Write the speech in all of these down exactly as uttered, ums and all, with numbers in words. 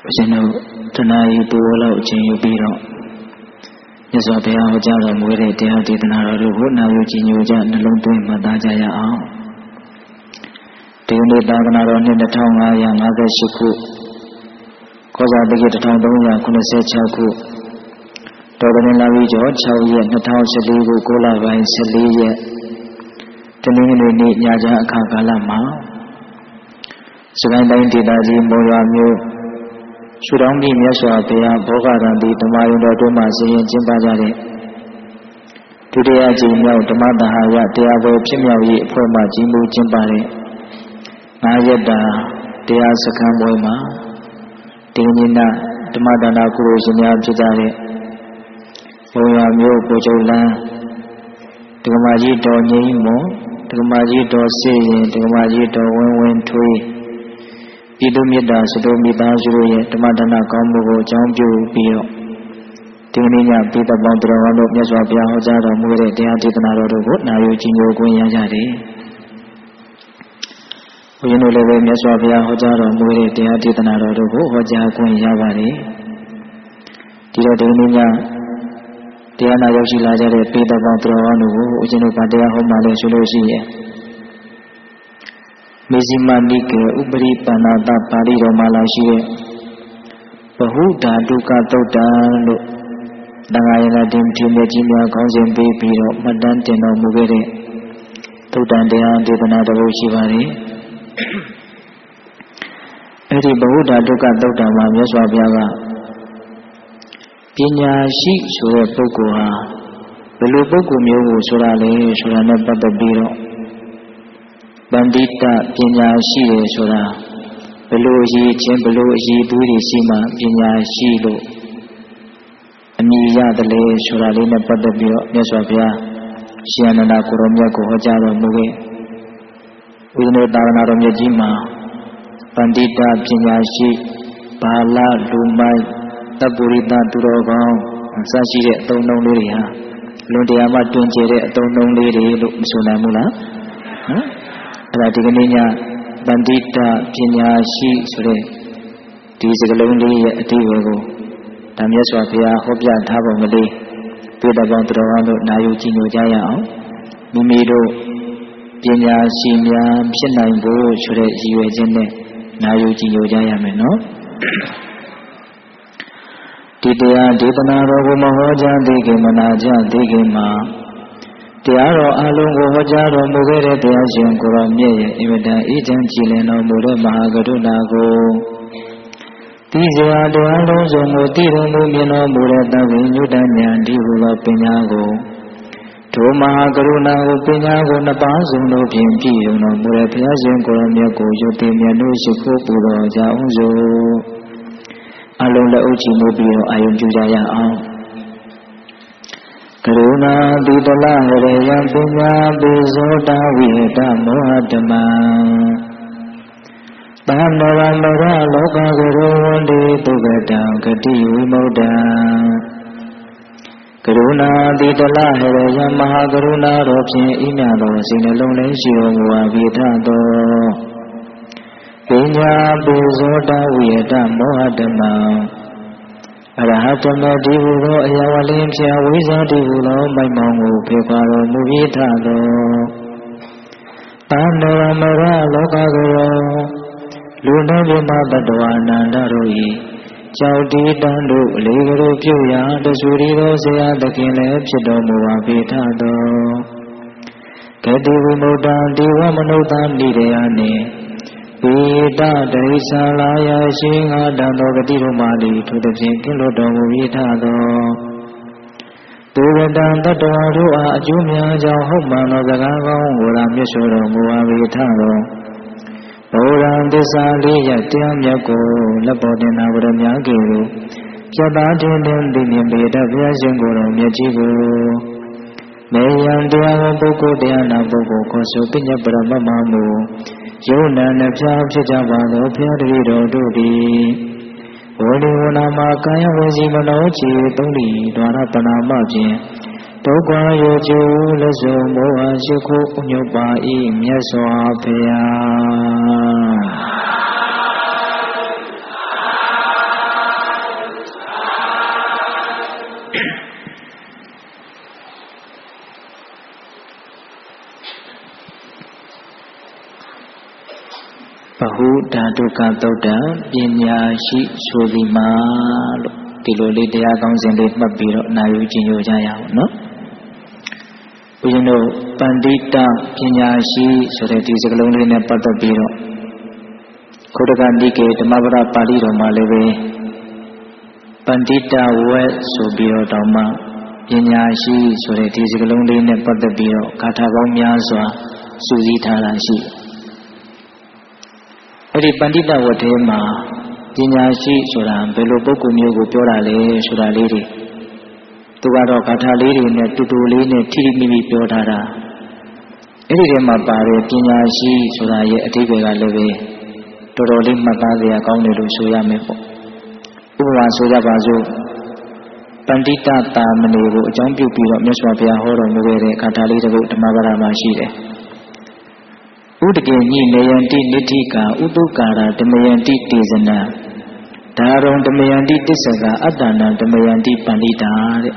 ရှင်တို့တဏှာကြီးတူလောက်အချိန်ယူပြီးတော့မြတ်စွာဘုရားဟောကြားတော်မူတဲ့တရားဒေသနာတော်တို့ကိုနာယူကြည်ညိုကြနှလုံးသွင်းမှတ်သားကြရအောင်ဒီနေ့သာသနာတော်နှစ်တစ်ထောင်ငါးရာငါးရှစ်ခုကောဇာတိတစ်ထောင်သုံးရာခုနှစ်ဆယ်ခြောက်ခုတော်တင်လာပြီးကျော်၆ရက်နှစ်ထောင်၁၄ခုကိုလပိုင်း၁၄ရက်တနင်္ဂနွေနေ့ညချမ်းအခါကာလမှာစကိုင်းတိုင်းဒေသကြီးမော်ရွာမြို့ရှုထောင့်ပြည်မြတ်စွာဘုရားဘောဂရံတိဓမ္မယုံတော်တွင်မှဆင်ရင်ကျင်းပကြတဲ့ဒုတိယကြိမ်မြောက်ဓမ္မသဟာယတရားပွဲဖြစ်မြောက်ရေးအဖွဲ့မှကြီးမှုကျင်းပတဲ့ငါးရက်တာတရားစခန်းပွဲမှာဒီနေ့နဓမ္မဒါနကုသိုလ်ရှင်များဖြစ်ကြတဲ့မော်ရွာမြို့ကိုချုပ်လန်းဒကမာကြီးတော်ငိမ့်မွန်ဒကမာကြီးတော်စေရင်ဒကမာကြီးတော်ဝင်းဝင်းထွေးပြည်သူမြတ်တာစတိုးမိသားစုရဲ့ဓမ္မဒါနကောင်းမှုကိုအကြောင်းပြုပြီးတော့ဒီနေ့ညပြည်သူပေါင်းတော်တော်တို့မြတ်စွာဘုရားဟောကြားတော်မူတဲ့တရားဒေသနာတော်တို့ကိုနာယူကြည်ညိုခွင့်ရကြတယ်။ဘုရားတို့လည်းပဲမြတ်စွာဘုရားဟောကြားတော်မူတဲ့တရားဒေသနာတော်တို့ကိုဟောကြားခွင့်ရပါတယ်။ဒီတော့ဒီနေ့ညတရားနာရောက်ရှိလာကြတဲ့ပြည်သူပေါင်းတော်တော်တို့ကိုဦးဇင်းတို့ဗတရားဟောမှလည်းဆိုလို့ရှိရဲ့မေဇိမနိကေဥပရိပန္နတပါဠိတော်မှာလာရှိတဲ့ဘဟုဓာတုကသုတ်တံလို့တန်ခါရဏတင်ထင်းမြကြီးများခေါင်းစဉ်ပေးပြီးတော့မှတ်တမ်းတင်တော်မူခဲ့တဲ့သုတ်တံတရားဒေသနာတစ်ပုဒ်ရှိပါတယ်။အဲဒီဘဟုဓာတုကသုတ်တံမှာမြတ်စွာဘုရားကပညာရှိဆိုတဲ့ပုဂ္ဂိုလ်ဟာဘယ်လိုပုဂ္ဂိုလ်မျိုးကိုဆိုတာလဲဆိုတာနဲ့ပတ်သက်ပြီးတော့ပန္တိတပညာရှိတယ်ဆိုတာဘယ်လိုအရေးချင်းဘယ်လိုအရေးသူတွေရှိမှပညာရှိလို့အမည်ရတယ်လေဆိုတာလေးနဲ့ပတ်သက်ပြီးတော့မြတ်စွာဘုရားရှင်အနန္ဒကိုရောမြတ်ကိုဟောကြားတော်မူခဲ့ဝိနည်းသာသနာတော်မြတ်ကြီးမှာပန္တိတပညာရှိဘာလလူမိုက်တပုရိသသူတော်ကောင်းစရှိတဲ့အသုံးအနှုန်းလေးတွေဟာလွန်တရားမှတွင်ကျတဲ့အသုံးအနှုန်းလေးတွေလို့မဆိုနိုင်ဘူးလားဟမ်အဲ့ဒါဒီကနေ့ညပန္တိတပညာရှိဆိုတဲ့ဒီစကားလုံးလေးရဲ့အဓိပ္ပာယ်ကိုဒါမြတ်စွာဘုရားဟောပြထားပုံကလေးပြည်တော်ကောင်းတော်ကောင်းတို့နာယူကြည်ညိုကြရအောင်မိမိတို့ပညာရှိများဖြစ်နိုင်ဖို့ဆိုတဲ့ရည်ရွယ်ချက်နဲ့နာယူကြည်ညိုကြရမယ်နော်ဒီတရားဒေသနာတော်ကိုမဟောကြားသေးခင်မနာကြသေးခင်မှာတရားတော်အလုံးကိုဟောကြားတော်မူခဲ့တဲ့တရားရှင်ကိုရောမြတ်ရဲ့အင်မတန်အေးချမ်းကြည်လင်တော်မူတဲ့မဟာကရုဏာကိုဒီစရာတရားလုံးစုံကိုတည်တော်မူမြင်တော်မူတဲ့သဗ္ဗညုတဉာဏ်ဒီဟုသောပညာကိုဒုမဟာကရုဏာကိုပညာကိုနှစ်ပါးစုံတို့ဖြင့်ပြည့်စုံတော်မူတဲ့ဘုရားရှင်ကိုရောမြတ်ကိုယုတ်တိမြတ်တို့ရှိခိုးပူတော်ကြအောင်စို့အလုံးလက်အုပ်ချီမှုပြီးတော့အာယုံပြုကြရအောင်ကရုဏာတိတလဟရေယပညာပိဇောတဝိဟတမောဟဓမ္မံသန္နရမရလောကကရောဝန္တိတုဂတံဂတိဝိမု ddha ကရုဏာတိတလဟရေယမဟာကရုဏာတော်ဖြင့်ဤမြတ်သောစိတ်နှလုံးလေးရှိတော်မူအပ်ပြီးသောပညာပိဇောတဝိဟတမောဟဓမ္မံအရဟတမတိဟုသောအယဝလင်းဖြာဝိဇာတိဟုသောမိုက်မောင်ကိုဖေခွာတော်မူပြီးထသောသန္နရမရလောကကရောလူနှင့်မြမတ္တဝါနန္ဒတို့၏ကြောက်တီးတန်းတို့အလေးကလေးပြုရာတဆူရီသောဆရာသခင်လည်းဖြစ်တော်မူပါပြီးထသောဂတိဝိမု ddha ဒီဝမနုဿာနိရေယနှင့်ဝိတဒိသလာယရှိငါတံသောဂတိတို့မှသည်ထိုသဖြင့်ကင်းလွတ်တော်မူပြီးထသောသူဝတံတတ္တဝါတို့အားအကျိုးများကြောင့်ဟုတ်မှန်သောစကားကောင်းကိုသာမြတ်ဆိုတော်မူပါပြီးထသောဘုရားသစ္စာလေးရတရားမြတ်ကိုလက်ပေါ်တင်နာဝရများကဲ့သို့ပြတ်သားတင်တင်သိမြင်ပေတတ်ဘုရားရှင်ကိုယ်တော်မြတ်ကြီးကိုမေယံတရားဟောပုဂ္ဂိုလ်တရားနာပုဂ္ဂိုလ်ခေါ်ဆိုပညာပရမတ်မှမူယုံနာနှဖျားဖြစ်ကြပါသောဘုရားတပည့်တော်တို့သည်ဝေဒီဝနာမှာကာယဝစီမနောချေသုံးလီဒွါရပနာမဖြင့်ဒုက္ခရောကျိုးလက်စုံမောဟရှိခိုးဥညုပါ၏မြတ်စွာဘုရားဟုဓာတုကသုတ်တံပညာရှိဆိုသည်မှာလို့ဒီလိုလေးတရားကောင်းစဉ်လေးမှတ်ပြီးတော့နာယူကျင့်ကြကြရအောင်နော်ဘုရင်တို့ပန္တိတပညာရှိဆိုတဲ့ဒီစကားလုံးလေးနဲ့ပတ်သက်ပြီးတော့ခုတ္တကနိကေဓမ္မပဒပါဠိတော်မှာလည်းပဲပန္တိတဝက်ဆိုပြီးတော့တောင်းမှပညာရှိဆိုတဲ့ဒီစကားလုံးလေးနဲ့ပတ်သက်ပြီးတော့ဂါထာပေါင်းများစွာစုစည်းထားတာရှိအဲ့ဒီပန္တိတဝက်ထဲမှာပညာရှိဆိုတာဘယ်လိုပုဂ္ဂိုလ်မျိုးကိုပြောတာလဲဆိုတာလေးတွေသူကတော့ဂါထာလေးတွေနဲ့တူတူလေးနဲ့ထိထိမိမိပြောထားတာအဲ့ဒီထဲမှာပါတယ်ပညာရှိဆိုတာရဲ့အဓိပ္ပာယ်ကလည်းပဲတော်တော်လေးမှတ်သားစရာကောင်းတယ်လို့ဆိုရမယ်ပေါ့ဥပမာဆိုကြပါစို့ပန္တိတတာမဏေကိုအကြောင်းပြုပြီးတော့မြတ်စွာဘုရားဟောတော်မူခဲ့တဲ့ဂါထာလေးတစ်ခုဓမ္မပဒမှာရှိတယ်ဥဒကေညိနေယံတိနိဋ္ဌိကာဥတုကာရဓမ္မယံတိတေဇနံဒါရုံဓမ္မယံတိတစ္ဆကအတ္တနံဓမ္မယံတိပန္တိတာတဲ့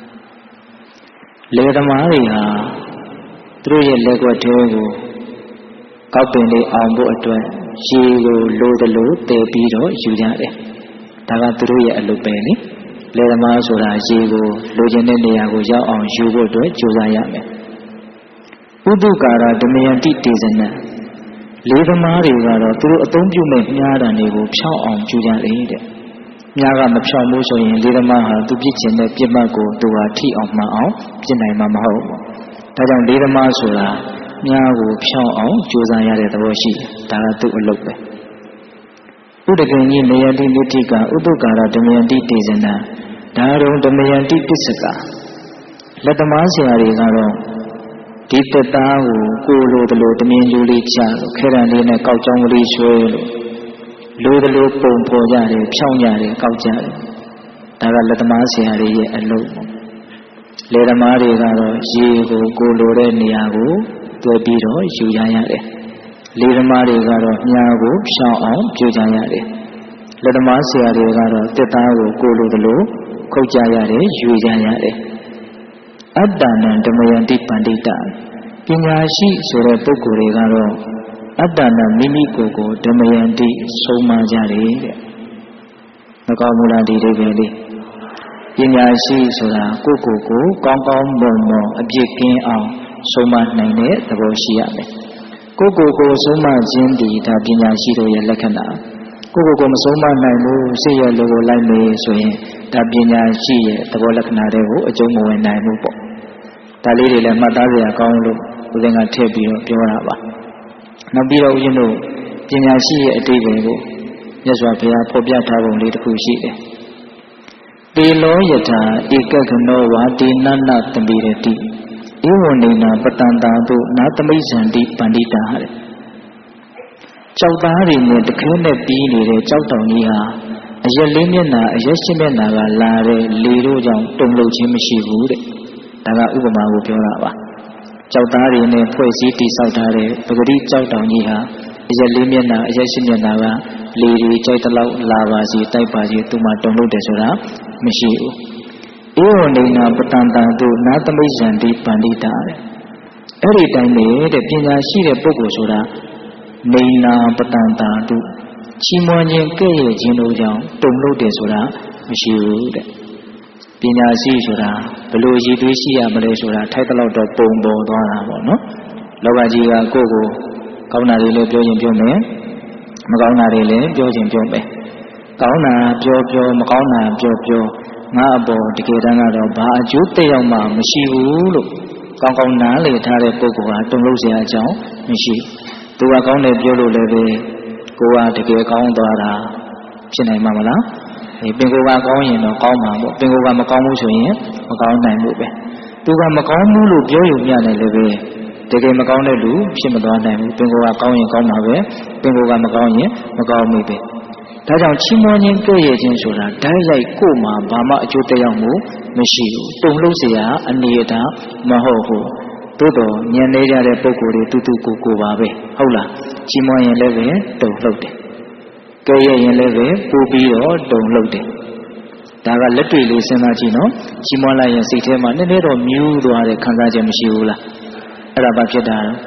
လေသမားတွေဟာသူတို့ရဲ့လက်ွက်သေးကိုကောက်ပင်လေးအောင်ဖို့အတွက်ရေကိုလိုသလိုတည်ပြီးတော့ယူကြတယ်ဒါကသူတို့ရဲ့အလုပ်ပဲလေလေသမားဆိုတာရေကိုလိုချင်တဲ့နေရာကိုရောက်အောင်ယူဖို့အတွက်ကြိုးစားရမယ်ဥဒုကာရဓမ္မယံတိတေဇနံလေသမားတွေကတော့သူတို့အသုံးပြုမဲ့မြားတံတွေကိုဖြောင်းအောင်ကြိုးကြတယ်တဲ့မြားကမဖြောင်းဘူးဆိုရင်လေသမားဟာသူပြစ်ချင်တဲ့ပြစ်မှတ်ကိုသူဟာထိအောင်မှန်အောင်ပြစ်နိုင်မှာမဟုတ်ဘူးဒါကြောင့်လေသမားဆိုတာမြားကိုဖြောင်းအောင်ကြိုးစားရတဲ့သဘောရှိတယ်ဒါကသူ့အလုပ်ပဲဥဒကင်ကြီးနေယတိနိဋ္ဌိကဥဒုကာရဓမ္မယံတိတေဇနံဒါရုံဓမ္မယံတိပစ္စကလက်သမားဆရာတွေကတော့ဒီတသားကိုကိုလိုတလို့တမင်ကျိုးလေးချလို့ခဲရန်လေးနဲ့ကောက်ကြောင်းကလေးဆွဲလို့လိုတလို့ပုံဖော်ကြတယ်ဖြောင်းကြတယ်ကောက်ကြတယ်ဒါကလက်သမားဆရာတွေရဲ့အလုပ်ပေါ့လေသမားတွေကတော့ရေကိုကိုလိုတဲ့နေရာကိုတွဲပြီးတော့ယူရရတယ်လေသမားတွေကတော့မြားကိုဖြောင်းအောင်ကြိုးကြရတယ်လက်သမားဆရာတွေကတော့တသားကိုကိုလိုတလို့ခုတ်ကြရတယ်ယူကြရတယ်အတ္တနံဓမ္မယံတိပန္တိတပညာရှိဆိုတဲ့ပုဂ္ဂိုလ်တွေကတော့အတ္တနံမိမိကိုယ်ကိုဓမ္မယံတိဆုံးမကြတယ်တဲ့မကောင်းဘူးလားဒီဒိဋ္ဌိလေးပညာရှိဆိုတာကိုယ့်ကိုယ်ကိုကောင်းကောင်းမွန်မွန်အပြည့်ကင်းအောင်ဆုံးမနိုင်တဲ့သဘောရှိရမယ်ကိုယ့်ကိုယ်ကိုဆုံးမခြင်းဒီဒါပညာရှိတို့ရဲ့လက္ခဏာကိုယ့်ကိုယ်ကိုမဆုံးမနိုင်ဘူးစိတ်ရလိုကိုလိုက်မေးဆိုရင်ဒါပညာရှိရဲ့သဘောလက္ခဏာတွေကိုအကျုံးမဝင်နိုင်ဘူးပေါ့ဒါလေးတွေလည်းမှတ်သားစရာကောင်းလို့ဦးဇင်းကထည့်ပြီးတော့ပြောတာပါနောက်ပြီးတော့ဦးဇင်းတို့ပညာရှိရဲ့အတိတ်တွေကိုမြတ်စွာဘုရားဖော်ပြထားပုံလေးတစ်ခုရှိတယ်ပေလောယထာဧကကနောဝါတိနနသမိရတိဧဝံနေနာပတန္တာတုနာသမိဇန္တိပန္တိတာတဲ့ကြောက်သားတွေနဲ့တခဲနဲ့ပြီးနေတဲ့ကြောက်တောင်ကြီးဟာအရက်လေးမျက်နှာအရက်ရှင်းမျက်နှာကလာတဲ့လေတို့ကြောင့်တုန်လှုပ်ခြင်းမရှိဘူးတဲ့ဒါကဥပမာကိုပြောတာပါကြောက်သားတွေနဲ့ဖွဲ့စည်းတည်ဆောက်ထားတဲ့ပဂတိကြောက်တောင်ကြီးဟာအရက်လေးမျက်နှာအရက်ရှင်းမျက်နှာကလေတွေကြိုက်တလောက်လာပါစီတိုက်ပါစီသူမှတုန်လှုပ်တယ်ဆိုတာမရှိဘူးဧဝံနေနာပတန္တံတုနာသမိဇန္တိပန္တိတာတဲ့အဲ့ဒီတိုင်းပဲတဲ့ပညာရှိတဲ့ပုဂ္ဂိုလ်ဆိုတာနေနာပတန္တံတုချီးမွမ်းခြင်းကဲ့ရဲ့ခြင်းတို့ကြောင့်တုန်လှုပ်တယ်ဆိုတာမရှိဘူးတဲ့ပညာရှိဆိုတာဘယ်လိုရည်သွေးရှိရမလဲဆိုတာထိုက်တလောက်တော့ပုံပေါ်သွားတာပေါ့နော်လောကကြီးကကိုယ့်ကိုကောင်းတာတွေလည်းပြောရင်ပြောမယ်မကောင်းတာတွေလည်းပြောရင်ပြောမယ်ကောင်းတာပြောပြောမကောင်းတာပြောပြောငါအပေါ်တကယ်တမ်းကတော့ဘာအကျိုးသက်ရောက်မှမရှိဘူးလို့ကောင်းကောင်းနားလည်ထားတဲ့ပုဂ္ဂိုလ်ဟာတုန်လှုပ်စရာအကြောင်းမရှိသူကကောင်းတယ်ပြောလို့လည်းပဲကိုကတကယ်ကောင်းသွားတာဖြစ်နိုင်မှာမလားဒီပင်ကိုယ်ကကောင်းရင်တော့ကောင်းမှာပေါ့ပင်ကိုယ်ကမကောင်းဘူးဆိုရင်မကောင်းနိုင်ဘူးပဲသူကမကောင်းဘူးလို့ပြောယူပြတယ်လည်းပဲတကယ်မကောင်းတဲ့လူဖြစ်မသွားနိုင်ဘူးပင်ကိုယ်ကကောင်းရင်ကောင်းမှာပဲပင်ကိုယ်ကမကောင်းရင်မကောင်းဘူးပဲဒါကြောင့်ချီးမွမ်းခြင်းကြွရဲ့ခြင်းဆိုတာဓာတ်ရိုက်ကိုယ်မှာဘာမှအကျိုးသက်ရောက်မှုမရှိဘူးတုန်လှုပ်เสียအနေအထားမဟုတ်ဘူးသို့တော်ဉာဏ်နေကြတဲ့ပုဂ္ဂိုလ်တွေတူတူကိုကိုပါပဲဟုတ်လားချီးမွမ်းရင်လည်းပဲတုန်လှုပ်တယ်ကြွရဲ့ရင်လည်းပဲပူပြီးတော့တုန်လှုပ်တယ်ဒါကလက်တွေ့လေးစဉ်းစားကြည့်နော်ချီးမွမ်းလိုက်ရင်စိတ်ထဲမှာနည်းနည်းတော့မြူးသွားတဲ့ခံစားချက်မရှိဘူးလားအဲ့ဒါဘာဖြစ်တာလဲ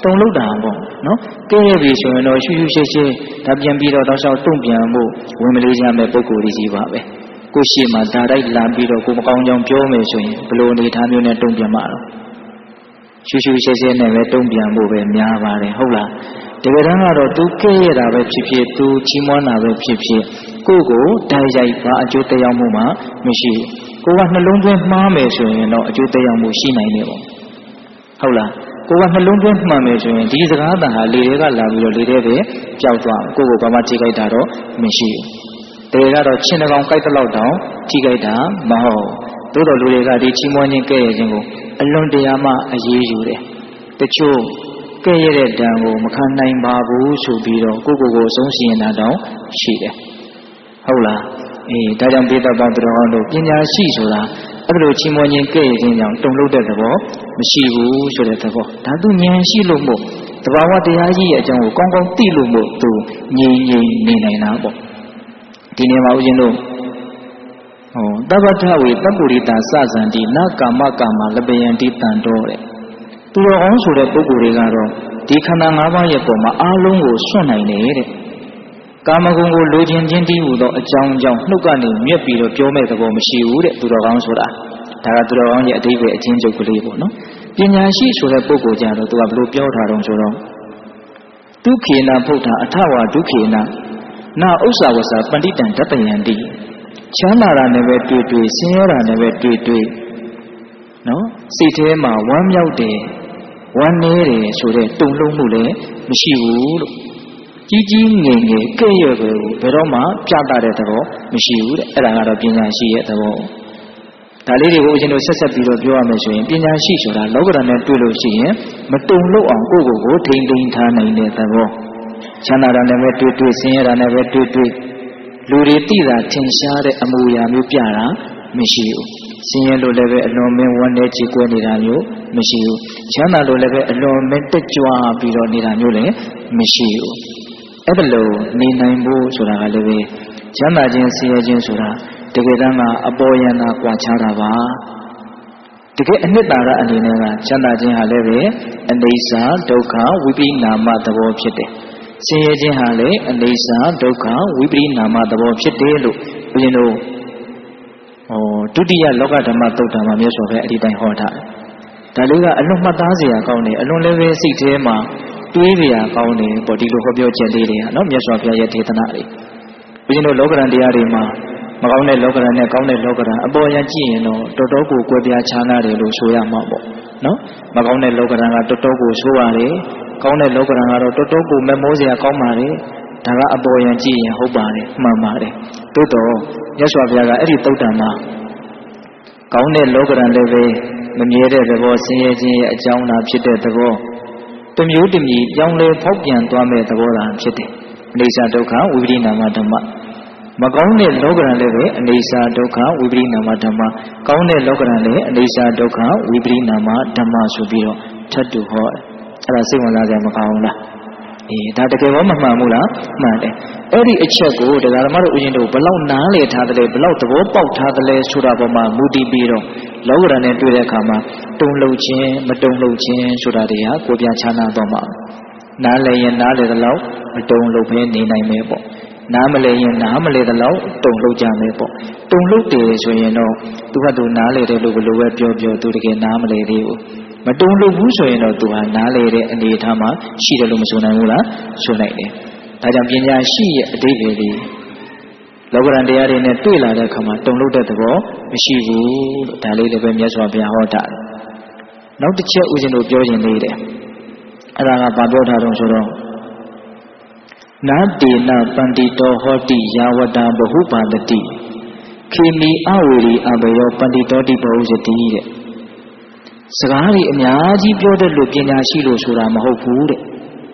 တုံလို့တာပေါ့နော်ကဲရပြီဆိုရင်တော့ရှူရှူရှဲရှဲဒါပြန်ပြီးတော့တောက်လျှောက်တုံ့ပြန်မှုဝင်မလေးကြမဲ့ပုံကိုယ်ကြီးပါပဲကိုရှိမှဒါတိုက်လာပြီးတော့ကိုမကောင်းကြောင်ပြောမယ်ဆိုရင်ဘယ်လိုအနေထားမျိုးနဲ့တုံ့ပြန်မှာတော့ရှူရှူရှဲရှဲနဲ့ပဲတုံ့ပြန်ဖို့ပဲများပါတယ်ဟုတ်လားတကယ်တမ်းကတော့သူကဲရတာပဲဖြစ်ဖြစ်သူချီးမွမ်းတာပဲဖြစ်ဖြစ်ကိုယ့်ကိုတိုက်ရိုက်ပါအကျိုးတရားမှုမှမရှိဘူးကိုကနှလုံးသွင်းမှားမယ်ဆိုရင်တော့အကျိုးတရားမှုရှိနိုင်တယ်ပေါ့ဟုတ်လားကိုကနှလုံးသွင်းမှန်မယ်ဆိုရင်ဒီစကားတန်ဟာလေတွေကလာပြီးတော့လေတွေပဲပျောက်သွားကိုကိုဘာမှထိခိုက်တာတော့မရှိဘူးတကယ်ကတော့ချင်းတကောင်ကြိုက်တဲ့လောက်တောင်ထိခိုက်တာမဟုတ်သို့တော်လူတွေကဒီချီးမွမ်းခြင်းကဲ့ရဲ့ခြင်းကိုအလွန်တရာမှအရေးယူတယ်တချို့ကဲ့ရဲ့တဲ့တန်ကိုမခံနိုင်ပါဘူးဆိုပြီးတော့ကိုကိုကိုအဆုံးစီရင်တာတောင်ရှိတယ်ဟုတ်လားအေးဒါကြောင့်ပိဋကပေါင်းတော်တို့ပညာရှိဆိုတာအဲ့လိုချီးမွမ်းခြင်းကဲ့ရဲ့ခြင်းကြောင့်တုံ့လို့တဲ့သဘောမရှိဘူးဆိုတဲ့သဘောဒါသူဉာဏ်ရှိလို့မို့တဘာဝတရားကြီးရဲ့အကြောင်းကိုကောင်းကောင်းသိလို့မို့သူငြိမ်ငြိမ်နေနိုင်တာပေါ့ဒီနေ့မှာဦးဇင်းတို့ဟောတပ္ပထဝေတပ္ပုရိတာစဇန္တိနကာမကာမလပယံတိတန်တော်တဲ့သူတော်ကောင်းဆိုတဲ့ပုဂ္ဂိုလ်တွေကတော့ဒီခန္ဓာ၅ပါးရဲ့ပုံမှာအားလုံးကိုစွန့်နိုင်တယ်တဲ့ကာမဂုဏ်ကိုလိုချင်ခြင်းတည်းဟူသောအကြောင်းကြောင့်နှုတ်ကနေမြက်ပြီးတော့ပြောမဲ့သဘောမရှိဘူးတဲ့သူတော်ကောင်းဆိုတာဒါကသူတော်ကောင်းရဲ့အဓိပ္ပာယ်အချင်းချုပ်ကလေးပေါ့နော်ပညာရှိဆိုတဲ့ပုဂ္ဂိုလ်ကြတော့သူကဘယ်လိုပြောထားတော့ဆိုတော့ဒုက္ခေနဖုဋ္ဌာအထဝါဒုက္ခေနနာဥစ္စာဝစာပန္တိတံတတယံတိချမ်းသာတာနဲ့ပဲတွေ့တွေ့ဆင်းရဲတာနဲ့ပဲတွေ့တွေ့နော်စိတ်ထဲမှာဝမ်းမြောက်တယ်ဝမ်းနည်းတယ်ဆိုတဲ့တုန်လှုပ်မှုလည်းမရှိဘူးလို့ကြီးကြီးငယ်ငယ်ကဲ့ရဲ့ပဲဘယ်တော့မှပြသတဲ့သဘောမရှိဘူးတဲ့အဲ့ဒါကတော့ပညာရှိရဲ့သဘောဒါလေးတွေကိုဦးဇင်းတို့ဆက်ဆက်ပြီးတော့ပြောရမယ်ဆိုရင်ပညာရှိဆိုတာလောကဓာတ်နဲ့တွေ့လို့ရှိရင်မတုန်လှုပ်အောင်ကိုယ့်ကိုယ်ကိုထိမ့်သိမ်းထားနိုင်တဲ့သဘောချမ်းသာတာနဲ့ပဲတွေ့တွေ့ဆင်းရဲတာနဲ့ပဲတွေ့တွေ့လူတွေသိတာထင်ရှားတဲ့အမူအရာမျိုးပြတာမရှိဘူးဆင်းရဲလို့လည်းပဲအလွန်မင်းဝမ်းနည်းကြေကွဲနေတာမျိုးမရှိဘူးချမ်းသာလို့လည်းပဲအလွန်မင်းတက်ကြွပြီးတော့နေတာမျိုးလည်းမရှိဘူးအဲ့ဒါလို့နေနိုင်ဖို့ဆိုတာကလည်းပဲချမ်းသာခြင်းဆင်းရဲခြင်းဆိုတာတကယ်တမ်းကအပေါ်ယံတာကွာခြားတာပါတကယ်အနှစ်သာရအနေနဲ့ကချမ်းသာခြင်းဟာလည်းပဲအနိစ္စဒုက္ခဝိပရိနာမသဘောဖြစ်တယ်ဆင်းရဲခြင်းဟာလည်းအနိစ္စဒုက္ခဝိပရိနာမသဘောဖြစ်တယ်လို့ဘုရင်တို့ဟောဒုတိယလောကဓမ္မသုတ်တံမှာမြတ်စွာဘုရားအဲ့ဒီတိုင်းဟောထားတယ်ဒါလေးကအလွန်မှတ်သားစရာကောင်းတယ်အလွန်လည်းပဲစိတ်ထဲမှာတွေးစရာကောင်းတယ်ပေါ့ဒီလိုဟောပြောချက်လေးတွေကနော်မြတ်စွာဘုရားရဲ့ဒေသနာတွေဘုရင်တို့လောကဓာတ်တရားတွေမှာမကောင်းတဲ့လောကဓာတ်နဲ့ကောင်းတဲ့လောကဓာတ်အပေါ်ယံကြည့်ရင်တော့တော်တော်ကိုကွဲပြားခြားနားတယ်လို့ဆိုရမှာပေါ့နော်မကောင်းတဲ့လောကဓာတ်ကတော်တော်ကိုဆိုးရတယ်ကောင်းတဲ့လောကဓာတ်ကတော့တော်တော်ကိုမမိုးစရာကောင်းပါတယ်ဒါကအပေါ်ယံကြည့်ရင်ဟုတ်ပါတယ်မှန်ပါတယ်သို့တော့မြတ်စွာဘုရားကအဲ့ဒီသုတ်တံမှာကောင်းတဲ့လောကဓာတ်လည်းပဲမမြဲတဲ့သဘောဆင်းရဲခြင်းရဲ့အကြောင်းသာဖြစ်တဲ့သဘောတမျိုးတမျိုးပြောင်းလဲဖောက်ပြန်သွားမဲ့သဘောသာဖြစ်တယ်အနိစ္စဒုက္ခဝိပရိနာမဓမ္မမကောင်းတဲ့လောကဓာတ်လည်းပဲအနိစ္စဒုက္ခဝိပရိနာမဓမ္မကောင်းတဲ့လောကဓာတ်လည်းအနိစ္စဒုက္ခဝိပရိနာမဓမ္မဆိုပြီးတော့ထပ်တူဟောအဲ့ဒါစိတ်ဝင်စားကြမကောင်းလားအေးဒါတကယ်ရောမမှန်ဘူးလားမှန်တယ်အဲ့ဒီအချက်ကိုတရားဓမ္မတို့ဦးဇင်းတို့ဘလောက်နားလည်ထားတယ်ဘလောက်သဘောပေါက်ထားတယ်ဆိုတာပေါ်မှာမူတည်ပြီးတော့လောကဓာတ်နဲ့တွေ့တဲ့အခါမှာတုံလှုပ်ခြင်းမတုံလှုပ်ခြင်းဆိုတာတွေဟာကိုယ်ပြခြားနာတော့မှာနားလည်ရင်နားလည်တဲ့လောက်မတုံလှုပ်ဘဲနေနိုင်မယ်ပေါ့နားမလဲရင်နားမလဲတဲ့လောက်တုံလှုပ်ကြမယ်ပေါ့တုံလှုပ်တယ်ဆိုရင်တော့သူကသူနားလေတယ်လို့ဘယ်လိုပဲပြောပြောသူတကယ်နားမလဲသေးဘူးမတုံလှုပ်ဘူးဆိုရင်တော့သူဟာနားလေတဲ့အနေအထားမှာရှိတယ်လို့မဆိုနိုင်ဘူးလားဆိုနိုင်တယ်ဒါကြောင့်ပညာရှိရဲ့အဓိပ္ပာယ်လေးလောကရန်တရားတွေနဲ့တွေ့လာတဲ့အခါမှာတုံလှုပ်တဲ့သဘောမရှိဘူးလို့ဒါလေးလည်းပဲမြတ်စွာဘုရားဟောတာနောက်တစ်ချက်ဦးဇင်းတို့ပြောခြင်းလေးတယ်အဲ့ဒါကဘာပြောထားတော့ဆိုတော့နာတေနပန္တိတောဟောတိယာဝတံဘဟုပါတတိခေမီအဝေရီအဘယောပန္တိတောတိဘဟုစတိတဲ့စကားတွေအများကြီးပြောတဲ့လူပညာရှိလို့ဆိုတာမဟုတ်ဘူးတဲ့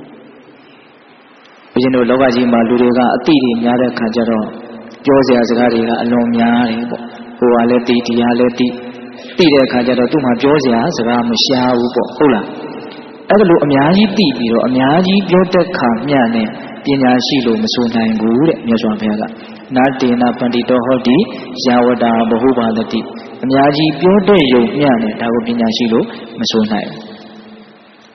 ဘုရင်တို့လောကကြီးမှာလူတွေကအတိတွေများတဲ့ခါကျတော့ပြောစရာစကားတွေကအလွန်များတယ်ပေါ့ဟိုကလည်းတိဒီဟာလည်းတိတိတဲ့ခါကျတော့သူ့မှာပြောစရာစကားမရှားဘူးပေါ့ဟုတ်လားအဲ့ဒါလိုအများကြီးတိပြီးတော့အများကြီးပြောတဲ့ခါမျှနဲ့ပညာရှိလို့မဆိုနိုင်ဘူးတဲ့မြတ်စွာဘုရားကနာတေနပန္တိတောဟောတိယာဝတံဘဟုပါတတိအများကြီးပြောတဲ့ယုံမျှနဲ့ဒါကိုပညာရှိလို့မဆိုနိုင်ဘူး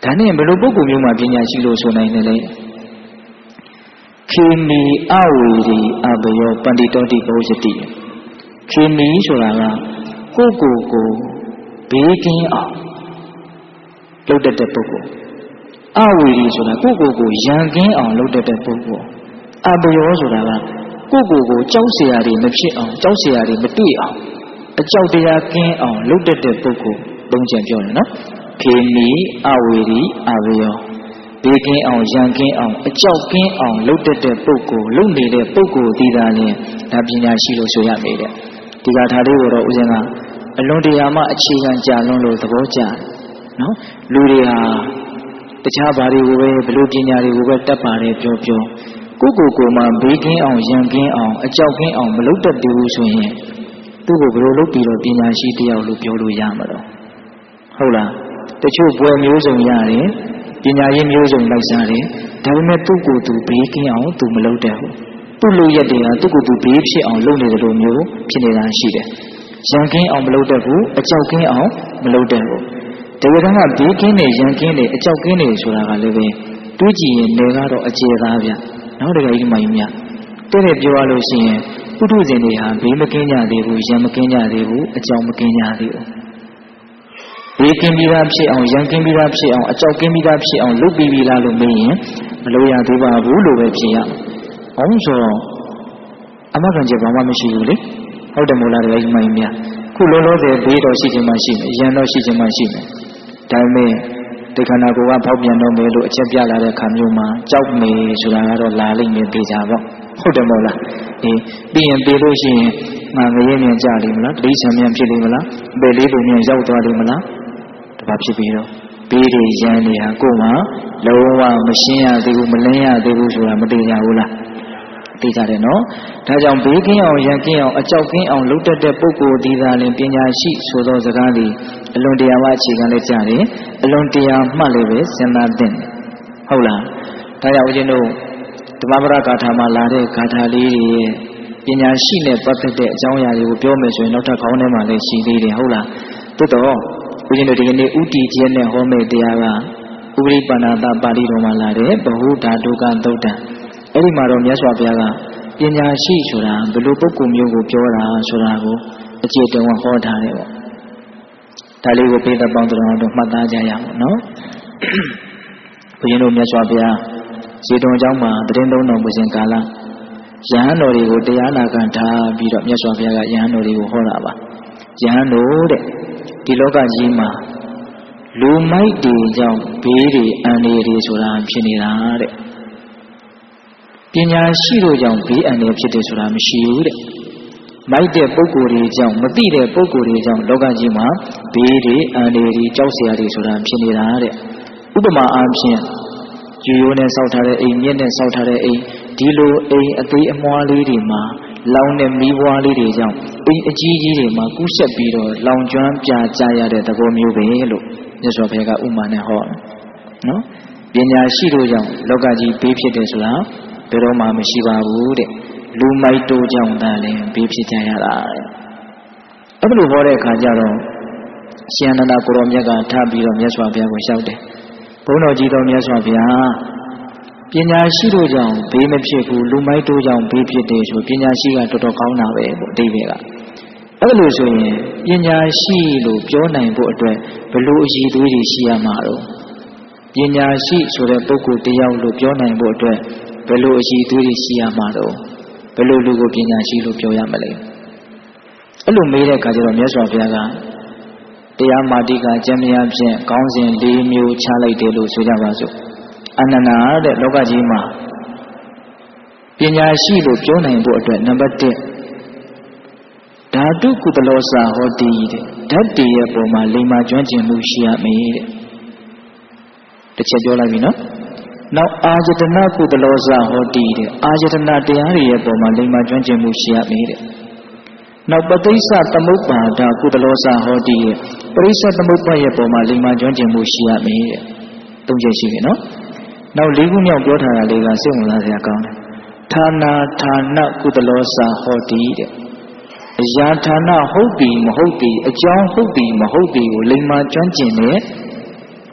ဒါနဲ့ဘယ်လိုပုဂ္ဂိုလ်မျိုးမှာပညာရှိလို့ဆိုနိုင်တယ်လဲခေမီအဝေရီအဘယောပန္တိတောတိဘောဇတိခေမီဆိုတာကကိုကိုကိုဘေးကင်းအောင်လုပ်တတ်တဲ့ပုဂ္ဂိုလ်အဝေရီဆိုတာကိုကိုကိုရန်ကင်းအောင်လုပ်တတ်တဲ့ပုဂ္ဂိုလ်အဘယောဆိုတာကကိုကိုကိုကြောက်เสียတွေမဖြစ်အောင်ကြောက်เสียတွေမတွေ့အောင်အကြောက်တရားကင်းအောင်လုပ်တတ်တဲ့ပုဂ္ဂိုလ်သုံးချက်ပြောတယ်နော်ခေမီအဝေရီအဘယောဘေးကင်းအောင်ရန်ကင်းအောင်အကြောက်ကင်းအောင်လုပ်တတ်တဲ့ပုဂ္ဂိုလ်လုပ်နေတဲ့ပုဂ္ဂိုလ်ဒီသာလင်ဒါပညာရှိလို့ဆိုရမယ်တဲ့ဒီကထာလေးကိုတော့ဦးဇင်းကအလွန်တရာမှအခြေခံကြလွန်းလို့သဘောကျနော်လူတွေဟာတခြားဘာတွေကိုပဲဘလို့ပညာတွေကိုပဲတတ်ပါတယ်ပြောပြောကိုကိုကိုမှဘေးကင်းအောင်ရန်ကင်းအောင်အကြောက်ကင်းအောင်မလုပ်တတ်ဘူးဆိုရင်သူ့ကိုဘယ်လိုလုပ်ပြီးတော့ပညာရှိတယောက်လို့ပြောလို့ရမှာတော့ဟုတ်လားတချို့ဘွယ်မျိုးစုံရတယ်ပညာရေးမျိုးစုံလိုက်စားတယ်ဒါပေမဲ့သူ့ကိုယ်သူဘေးကင်းအောင်သူမလုပ်တတ်ဘူးသူ့လူရက်တွေကသူ့ကိုယ်သူဘေးဖြစ်အောင်လုပ်နေတယ်လို့မျိုးဖြစ်နေတာရှိတယ်ရန်ကင်းအောင်မလုပ်တတ်ဘူးအကြောက်ကင်းအောင်မလုပ်တတ်ဘူးတကယ်တော့ဘေးကင်းနေရန်ကင်းနေအကြောက်ကင်းနေဆိုတာကလည်းပဲတွေးကြည့်ရင်နေကတော့အခြေသားဗျနောက်တကယ်ကြီးမှကြီးများတဲ့တဲ့ပြောရလို့ရှိရင်ပုထုဇဉ်တွေဟာဘေးမကင်းကြသေးဘူးရန်မကင်းကြသေးဘူးအကြောက်မကင်းကြသေးဘူးဘေးကင်းပြီးသားဖြစ်အောင်ရန်ကင်းပြီးသားဖြစ်အောင်အကြောက်ကင်းပြီးသားဖြစ်အောင်လုပ်ပြီးပြီလားလို့မေးရင်မလုပ်ရသေးပါဘူးလို့ပဲဖြေရအောင်ဆိုတော့အမကန်ချက်ဘာမှမရှိဘူးလေဟုတ်တယ်မို့လားတကယ်ကြီးမှကြီးများခုလုံးလုံးတဲ့ဘေးတော့ရှိခြင်းမှရှိမယ်ရန်တော့ရှိခြင်းမှရှိမယ်ဒါပေမဲ့ဒီခန္ဓာကိုယ်ကဖောက်ပြန်တော့မယ်လို့အချက်ပြလာတဲ့ခါမျိုးမှာကြောက်မယ်ဆိုတာကတော့လာလိမ့်မယ်သိကြပါဟုတ်တယ်မို့လားအေးပြီးရင်ပြေလို့ရှိရင်ငါငရဲမြန်ကြလိမ့်မလားတိဆံမြန်ဖြစ်လိမ့်မလားဘယ်လေးပုံမြန်ရောက်သွားလိမ့်မလားတပါဖြစ်ပြီးတော့ဘေးတွေရန်နေဟာကိုယ်မှာလုံးဝမရှင်းရသေးဘူးမလင်းရသေးဘူးဆိုတာမသိကြဘူးလားသိကြတယ်နော်ဒါကြောင့်ဘေးကင်းအောင်ရန်ကင်းအောင်အကြောက်ကင်းအောင်လုပ်တတ်တဲ့ပုဂ္ဂိုလ်ဒီသာလင်ပညာရှိဆိုသောစကားသည်အလွန်တရာမှအခြေခံလည်းကြတယ်အလွန်တရာမှလည်းပဲစဉ်းစားသင့်တယ်ဟုတ်လားဒါကြောင့်ဦးဇင်းတို့ဓမ္မပဒဂါထာမှာလာတဲ့ဂါထာလေးတွေရဲ့ပညာရှိနဲ့ပတ်သက်တဲ့အကြောင်းအရာတွေကိုပြောမယ်ဆိုရင်နောက်ထပ်ခေါင်းထဲမှာလည်းရှိသေးတယ်ဟုတ်လားသို့တော့ဦးဇင်းတို့ဒီကနေ့ဥတီကျဲနဲ့ဟောမယ့်တရားကဥပရိပန္နတာပါဠိတော်မှာလာတဲ့ဘဟုဓာတုကသုတ်တံအဲ့ဒီမှာတော့မြတ်စွာဘုရားကပညာရှိဆိုတာဘယ်လိုပုဂ္ဂိုလ်မျိုးကိုပြောတာဆိုတာကိုအခြေတဝဟောထားတယ်ပေါ့ဒါလေးကိုပေးတဲ့ပေါင်းတော်တို့မှတ်သားကြရအောင်နော်ဘုရင်တို့မြတ်စွာဘုရားရေတုံเจ้าမှာတရင်သုံးတော်မူစဉ်ကာလယဟန်တော်တွေကိုတရားနာခံထားပြီးတော့မြတ်စွာဘုရားကယဟန်တော်တွေကိုဟောတာပါယဟန်တို့တဲ့ဒီလောကကြီးမှာလူမိုက်တွေကြောင့်ဘေးတွေအန္တရာယ်တွေဆိုတာဖြစ်နေတာတဲ့ပညာရှိတို့ကြောင့်ဘေးအန္တရာယ်ဖြစ်တယ်ဆိုတာမရှိဘူးတဲ့မိုက်တဲ့ပုဂ္ဂိုလ်တွေကြောင့်မသိတဲ့ပုဂ္ဂိုလ်တွေကြောင့်လောကကြီးမှာဘေးတွေအန္တရာယ်တွေကြောက်စရာတွေဆိုတာဖြစ်နေတာတဲ့ဥပမာအားဖြင့်ယူရိုးနဲ့စောက်ထားတဲ့အိမ်မြက်နဲ့စောက်ထားတဲ့အိမ်ဒီလိုအိမ်အသေးအမွှားလေးတွေမှာလောင်တဲ့မီးပွားလေးတွေကြောင့်အိမ်အကြီးကြီးတွေမှာကူးဆက်ပြီးတော့လောင်ကျွမ်းပြာကျရတဲ့သဘောမျိုးပဲလို့မြတ်စွာဘုရားကဥမာနဲ့ဟောနော်ပညာရှိတို့ကြောင့်လောကကြီးဘေးဖြစ်တယ်ဆိုတာဘယ်တော့မှမရှိပါဘူးတဲ့လူမိုက်တို့ကြောင့်သာလည်းဘေးဖြစ်ကြရတာတဲ့အဲ့လိုဟောတဲ့အခါကျတော့ရှင်အနန္ဒကိုရောမြတ်ကထပ်ပြီးတော့မြတ်စွာဘုရားကိုလျှောက်တယ်ဘုန်းတော်ကြီးတော်မြတ်စွာဘုရားပညာရှိတို့ကြောင့်ဘေးမဖြစ်ဘူးလူမိုက်တို့ကြောင့်ဘေးဖြစ်တယ်ဆိုပညာရှိကတော်တော်ကောင်းတာပဲပေါ့အတိပ္ပယ်ကအဲ့လိုဆိုရင်ပညာရှိလို့ပြောနိုင်ဖို့အတွက်ဘယ်လိုအည်သွေးတွေရှိရမှာတော့ပညာရှိဆိုတဲ့ပုဂ္ဂိုလ်တယောက်လို့ပြောနိုင်ဖို့အတွက်ဘယ်လိုအည်သွေးတွေရှိရမှာတော့ဘယ်လိုလူကိုပညာရှိလို့ပြောရမလဲအဲ့လိုမေးတဲ့အခါကျတော့မြတ်စွာဘုရားကတရားမာတိကကျမ်းများဖြင့်ခေါင်းစဉ်၄မျိုးချလိုက်တယ်လို့ဆိုကြပါစို့အနန္နာတဲ့လောကကြီးမှာပညာရှိလို့ပြောနိုင်ဖို့အတွက်နံပါတ်၁ဓာတုကုသလောစာဟောတိတဲ့ဓာတ်တည်ရဲ့ပုံမှာလိမ္မာကျွမ်းကျင်မှုရှိရမယ်တဲ့တစ်ချက်ပြောလိုက်ပြီနော်နောက်အာယတနာကုသလောစာဟောတိတဲ့အာယတနာတရားတွေရဲ့ပုံမှာလိမ္မာကျွမ်းကျင်မှုရှိရမယ်တဲ့နောက်ပဋိစ္စသမုပ္ပါဒကုသလောစာဟောတိရဲ့ပရိစ္ဆေသမုပ္ပါရဲ့ပုံမှာလိမ္မာကျွမ်းကျင်မှုရှိရမယ်တဲ့သုံးချက်ရှိပြီနော်နောက်လေးခုမြောက်ပြောထားတာလေးကစိတ်ဝင်စားစရာကောင်းတယ်ဌာနာဌာနကုသလောစာဟောတိတဲ့အရာဌာနဟုတ်ပြီမဟုတ်ပြီအကြောင်းဟုတ်ပြီမဟုတ်ပြီကိုလိမ္မာကျွမ်းကျင်တဲ့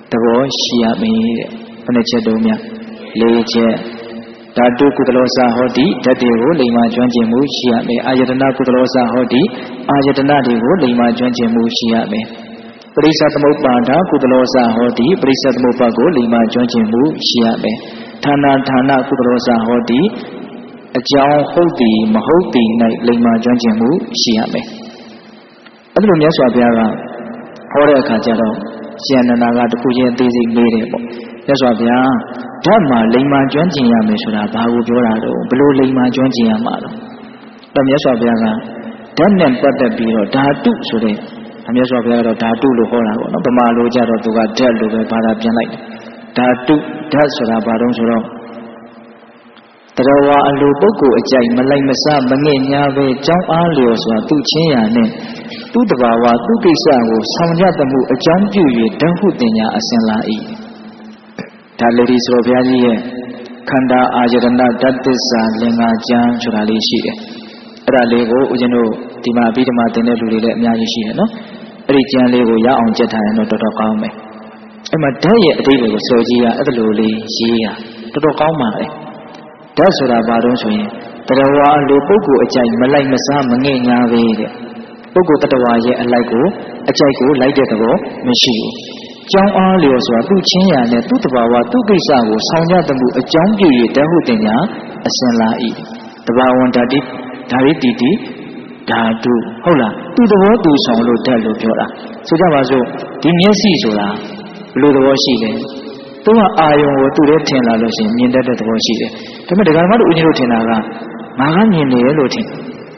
သဘောရှိရမယ်တဲ့ဘယ်နှချက်တုံးများလေးချက်ဓာတုကုသလောစာဟောတိဓာတ်တွေကိုလိမ္မာကျွမ်းကျင်မှုရှိရမယ်အာယတနာကုသလောစာဟောတိအာယတနာတွေကိုလိမ္မာကျွမ်းကျင်မှုရှိရမယ်ပရိစ္ဆသမုပ္ပါဒကုသလောစာဟောတိပရိစ္ဆသမုပ္ပါကိုလိမ္မာကျွမ်းကျင်မှုရှိရမယ်ဌာနဌာနကုသလောစာဟောတိအကြောင်းဟုတ်သည်မဟုတ်သည်၌လိမ္မာကျွမ်းကျင်မှုရှိရမယ်အဲ့လိုမြတ်စွာဘုရားကဟောတဲ့အခါကျတော့ရှင်နန္ဒာကတခုချင်းအသေးစိတ်မေးတယ်ပေါ့မြတ်စွာဘုရားဓာတ်မှာလိမ္မာကျွမ်းကျင်ရမယ်ဆိုတာဘာကိုပြောတာတော့ဘလို့လိမ္မာကျွမ်းကျင်ရမှာလဲတော့မြတ်စွာဘုရားကဓာတ်နဲ့ပတ်သက်ပြီးတော့ဓာတုဆိုတဲ့မြတ်စွာဘုရားကတော့ဓာတုလို့ဟောတာပေါ့နော်ဗမာလိုကြတော့သူကဓာတ်လို့ပဲဘာသာပြန်လိုက်တယ်ဓာတုဓာတ်ဆိုတာဘာတုံးဆိုတော့တရားဝါအလိုပုဂ္ဂိုလ်အကြိုက်မလိုက်မစမငဲ့ညာပဲကြောင်းအားလျော်စွာသူ့ချင်းရာနဲ့သူ့တဘာဝသူ့ကိစ္စကိုဆောင်ရတမှုအကြောင်းပြု၍ဓာတ်ဟုတင်ညာအစဉ်လာ၏ဒါလေဒီဆိုဘုရားကြီးရဲ့ခန္ဓာအာယတနာဓာတ်သစ္စာလင်္ကာကျမ်းဆိုတာလေးရှိတယ်အဲ့ဒါလေးကိုဦးဇင်းတို့ဒီမှာအဘိဓမ္မာသင်တဲ့လူတွေလည်းအများကြီးရှိတယ်နော်အဲ့ဒီကျမ်းလေးကိုရအောင်ကြက်ထားရင်တော့တော်တော်ကောင်းမယ်အဲ့မှာဓာတ်ရဲ့အဓိပ္ပာယ်ကိုစောကြည့်ရအဲ့လိုလေးရေးရတော်တော်ကောင်းပါလေဓာတ်ဆိုတာဘာလို့ဆိုရင်တရားဝါအလိုပုဂ္ဂိုလ်အကြိုက်မလိုက်မစားမငဲ့ညာပဲတဲ့ပုဂ္ဂိုလ်တ attva ရဲ့အလိုက်ကိုအကြိုက်ကိုလိုက်တဲ့သဘောမရှိဘူးကြောင်းအားလျော်စွာသူ့ချင်းရာနဲ့သူ့တဘာဝသူ့ကိစ္စကိုဆောင်ရတမှုအကြောင်းပြု၍တဟုတင်ညာအစဉ်လာ၏တဘာဝန္တတိဓာရိတိတိဓာတုဟုတ်လားသူ့သဘောသူဆောင်လို့ဓာတ်လို့ပြောတာဆိုကြပါစို့ဒီမျက်စိဆိုတာဘယ်လိုသဘောရှိလဲသူကအာယုံကိုသူ့ရဲ့ထင်လာလို့ရှိရင်မြင်တတ်တဲ့သဘောရှိတယ်ဒါပေမဲ့ဒကာမတို့ဦးကြီးတို့ထင်တာကငါကမြင်နေရလို့ထင်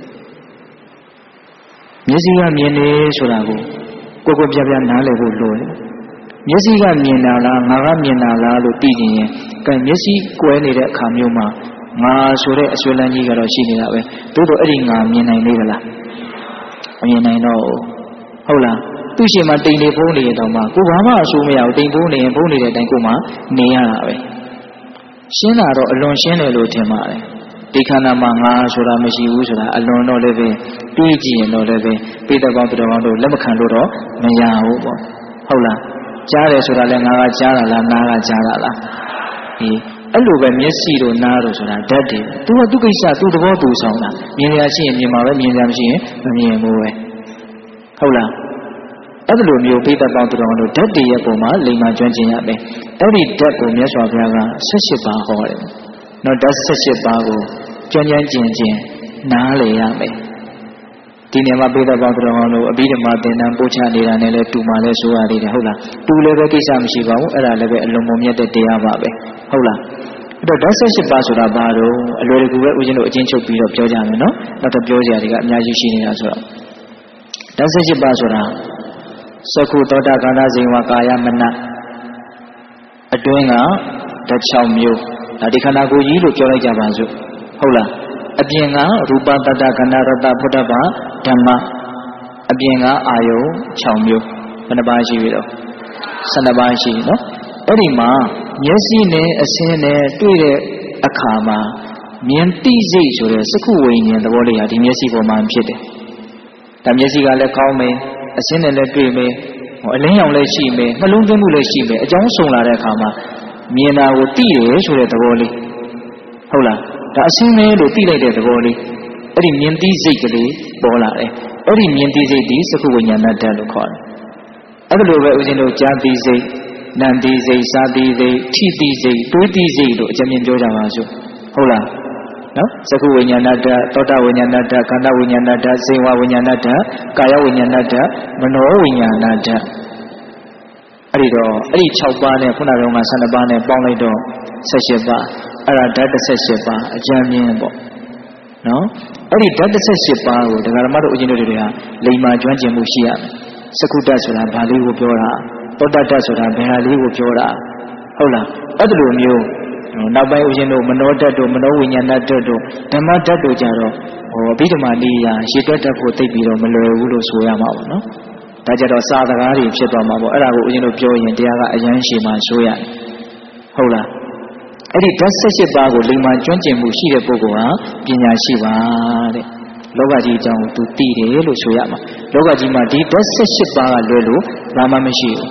မျက်စိကမြင်နေဆိုတာကိုကိုကိုပြပြနားလည်ဖို့လိုတယ်မျက်စိကမြင်တာလားငါကမြင်တာလားလို့သိကြရင်ကဲမျက်စိကွဲနေတဲ့အခါမျိုးမှာငါဆိုတဲ့အဆွေလန်းကြီးကတော့ရှိနေတာပဲသို့တော့အဲ့ဒီငါမြင်နိုင်လေမလားမမြင်နိုင်တော့ဟုတ်လားသူ့ရှင်မှာတိမ်နေဖုံးနေရတော့မှကိုဘာမှအဆိုးမရဘူးတိမ်ဖုံးနေရင်ဖုံးနေတဲ့အတိုင်းကိုမှနေရတာပဲရှင်းတာတော့အလွန်ရှင်းတယ်လို့ထင်ပါတယ်ဒီခန္ဓာမှာငါဆိုတာမရှိဘူးဆိုတာအလွန်တော့လည်းပဲတွေးကြည့်ရင်တော့လည်းပဲပိဋကပေါင်းတော်ကောင်းတို့လက်မခံလို့တော့မရဘူးပေါ့ဟုတ်လားကြားတယ်ဆိုတာလည်းငါကကြားတာလားနားကကြားတာလားဒီအဲ့လိုပဲမျက်စိတို့နားတို့ဆိုတာဓာတ်တယ်သူကသူ့ကိစ္စသူ့သဘောသူဆောင်တာမြင်ရရှိရင်မြင်မှာပဲမြင်ရမရှိရင်မမြင်ဘူးပဲဟုတ်လားအဲ့လိုမျိုးပိဋကပေါင်းတော်ကောင်းတို့ဓာတ်တည်းရဲ့ပုံမှာလိမ္မာကျွမ်းကျင်ရမယ်အဲ့ဒီဓာတ်ကိုမြတ်စွာဘုရားက၁၈ပါးဟောတယ်နော်ဓာတ်၁၈ပါးကိုကျွမ်းကျွမ်းကျင်ကျင်နားလည်ရမယ်ဒီနေရာမှာပိဋကပေါင်းတော်ကောင်းတို့အဘိဓမ္မာသင်တန်းပို့ချနေတာနဲ့လည်းတူမှလည်းဆိုရသေးတယ်ဟုတ်လားတူလည်းပဲကိစ္စမရှိပါဘူးအဲ့ဒါလည်းပဲအလုံးမမြတ်တဲ့တရားပါပဲဟုတ်လားအဲ့တော့ဓာတ်၁၈ပါးဆိုတာဘာလို့အလွယ်တကူပဲဦးဇင်းတို့အချင်းချုပ်ပြီးတော့ပြောကြမယ်နော်နောက်တော့ပြောကြရတွေကအများကြီးရှိနေတာဆိုတော့ဓာတ်၁၈ပါးဆိုတာသက္ခုသောတာခန္ဓာဇိဝကာယမနအတွင်းကဓာတ်၆မျိုးဒါဒီခန္ဓာကိုယ်ကြီးလို့ပြောလိုက်ကြပါစို့ဟုတ်လားအပြင်ကရူပတတ္တခန္ဓာရတ္တဖုဒ္ဓဘာဓမ္မအပြင်ကအာယုံ၆မျိုးဘယ်နှပါးရှိပြီတော့၁၂ပါးရှိနော်အဲ့ဒီမှာမျက်စိနဲ့အဆင်းနဲ့တွေ့တဲ့အခါမှာမြင်သိစိတ်ဆိုတဲ့စက္ခုဝိညာဉ်သဘောလေးဟာဒီမျက်စိပေါ်မှာဖြစ်တယ်ဒါမျက်စိကလည်းကောင်းမယ်အဆင်းနဲ့လည်းတွေ့မယ်အလင်းရောင်လည်းရှိမယ်နှလုံးသွင်းမှုလည်းရှိမယ်အကြောင်းစုံလာတဲ့အခါမှာမြင်တာကိုသိတယ်ဆိုတဲ့သဘောလေးဟုတ်လားဒါအဆင်းလေးလို့သိလိုက်တဲ့သဘောလေးအဲ့ဒီမြင်သိစိတ်ကလေးပေါ်လာတယ်အဲ့ဒီမြင်သိစိတ်ဒီစက္ခုဝိညာဏဓာတ်လို့ခေါ်တယ်အဲ့ဒါလိုပဲဦးဇင်းတို့ကြားသိစိတ်နံသိစိတ်စားသိစိတ်ထိသိစိတ်တွေးသိစိတ်လို့အကြံဉာဏ်ပြောကြပါစို့ဟုတ်လားနော်သက္ခုဝိညာဏဓာတ်သောတာဝိညာဏဓာတ်ခန္ဓာဝိညာဏဓာတ်စေဝဝိညာဏဓာတ်ကာယဝိညာဏဓာတ်မနောဝိညာဏဓာတ်အဲ့ဒီတော့အဲ့ဒီ၆ပါးနဲ့ခုနက၁၂ပါးနဲ့ပေါင်းလိုက်တော့၁၈ပါးအဲ့ဒါဓာတ်၁၈ပါးအကြံဉာဏ်ပေါ့နော်အဲ့ဒီဓာတ်၁၈ပါးကိုဒကာဓမ္မတို့အချင်းတို့တွေကလိမ္မာကျွမ်းကျင်မှုရှိရမယ်သက္ခုဓာတ်ဆိုတာဘာလေးကိုပြောတာသောတာဓာတ်ဆိုတာဘယ်ဟာလေးကိုပြောတာဟုတ်လားအဲ့ဒီလိုမျိုးနောက်ပိုင်းဦးဇင်းတို့မနောဓာတ်တို့မနောဝိညာဏဓာတ်တို့ဓမ္မဓာတ်တို့ကြတော့ဟောအဘိဓမ္မာနည်းရာရေတွက်တတ်ဖို့သိပြီးတော့မလွယ်ဘူးလို့ဆိုရမှာပေါ့နော်ဒါကြတော့စာစကားတွေဖြစ်သွားမှာပေါ့အဲ့ဒါကိုဦးဇင်းတို့ပြောရင်တရားကအယမ်းရှည်မှဆိုရတယ်ဟုတ်လားအဲ့ဒီဓာတ်၁၈ပါးကိုလိမ္မာကျွမ်းကျင်မှုရှိတဲ့ပုဂ္ဂိုလ်ဟာပညာရှိပါတဲ့လောကကြီးအကြောင်းကိုသူသိတယ်လို့ဆိုရမှာလောကကြီးမှာဒီဓာတ်၁၈ပါးကလွယ်လို့ဘာမှမရှိဘူး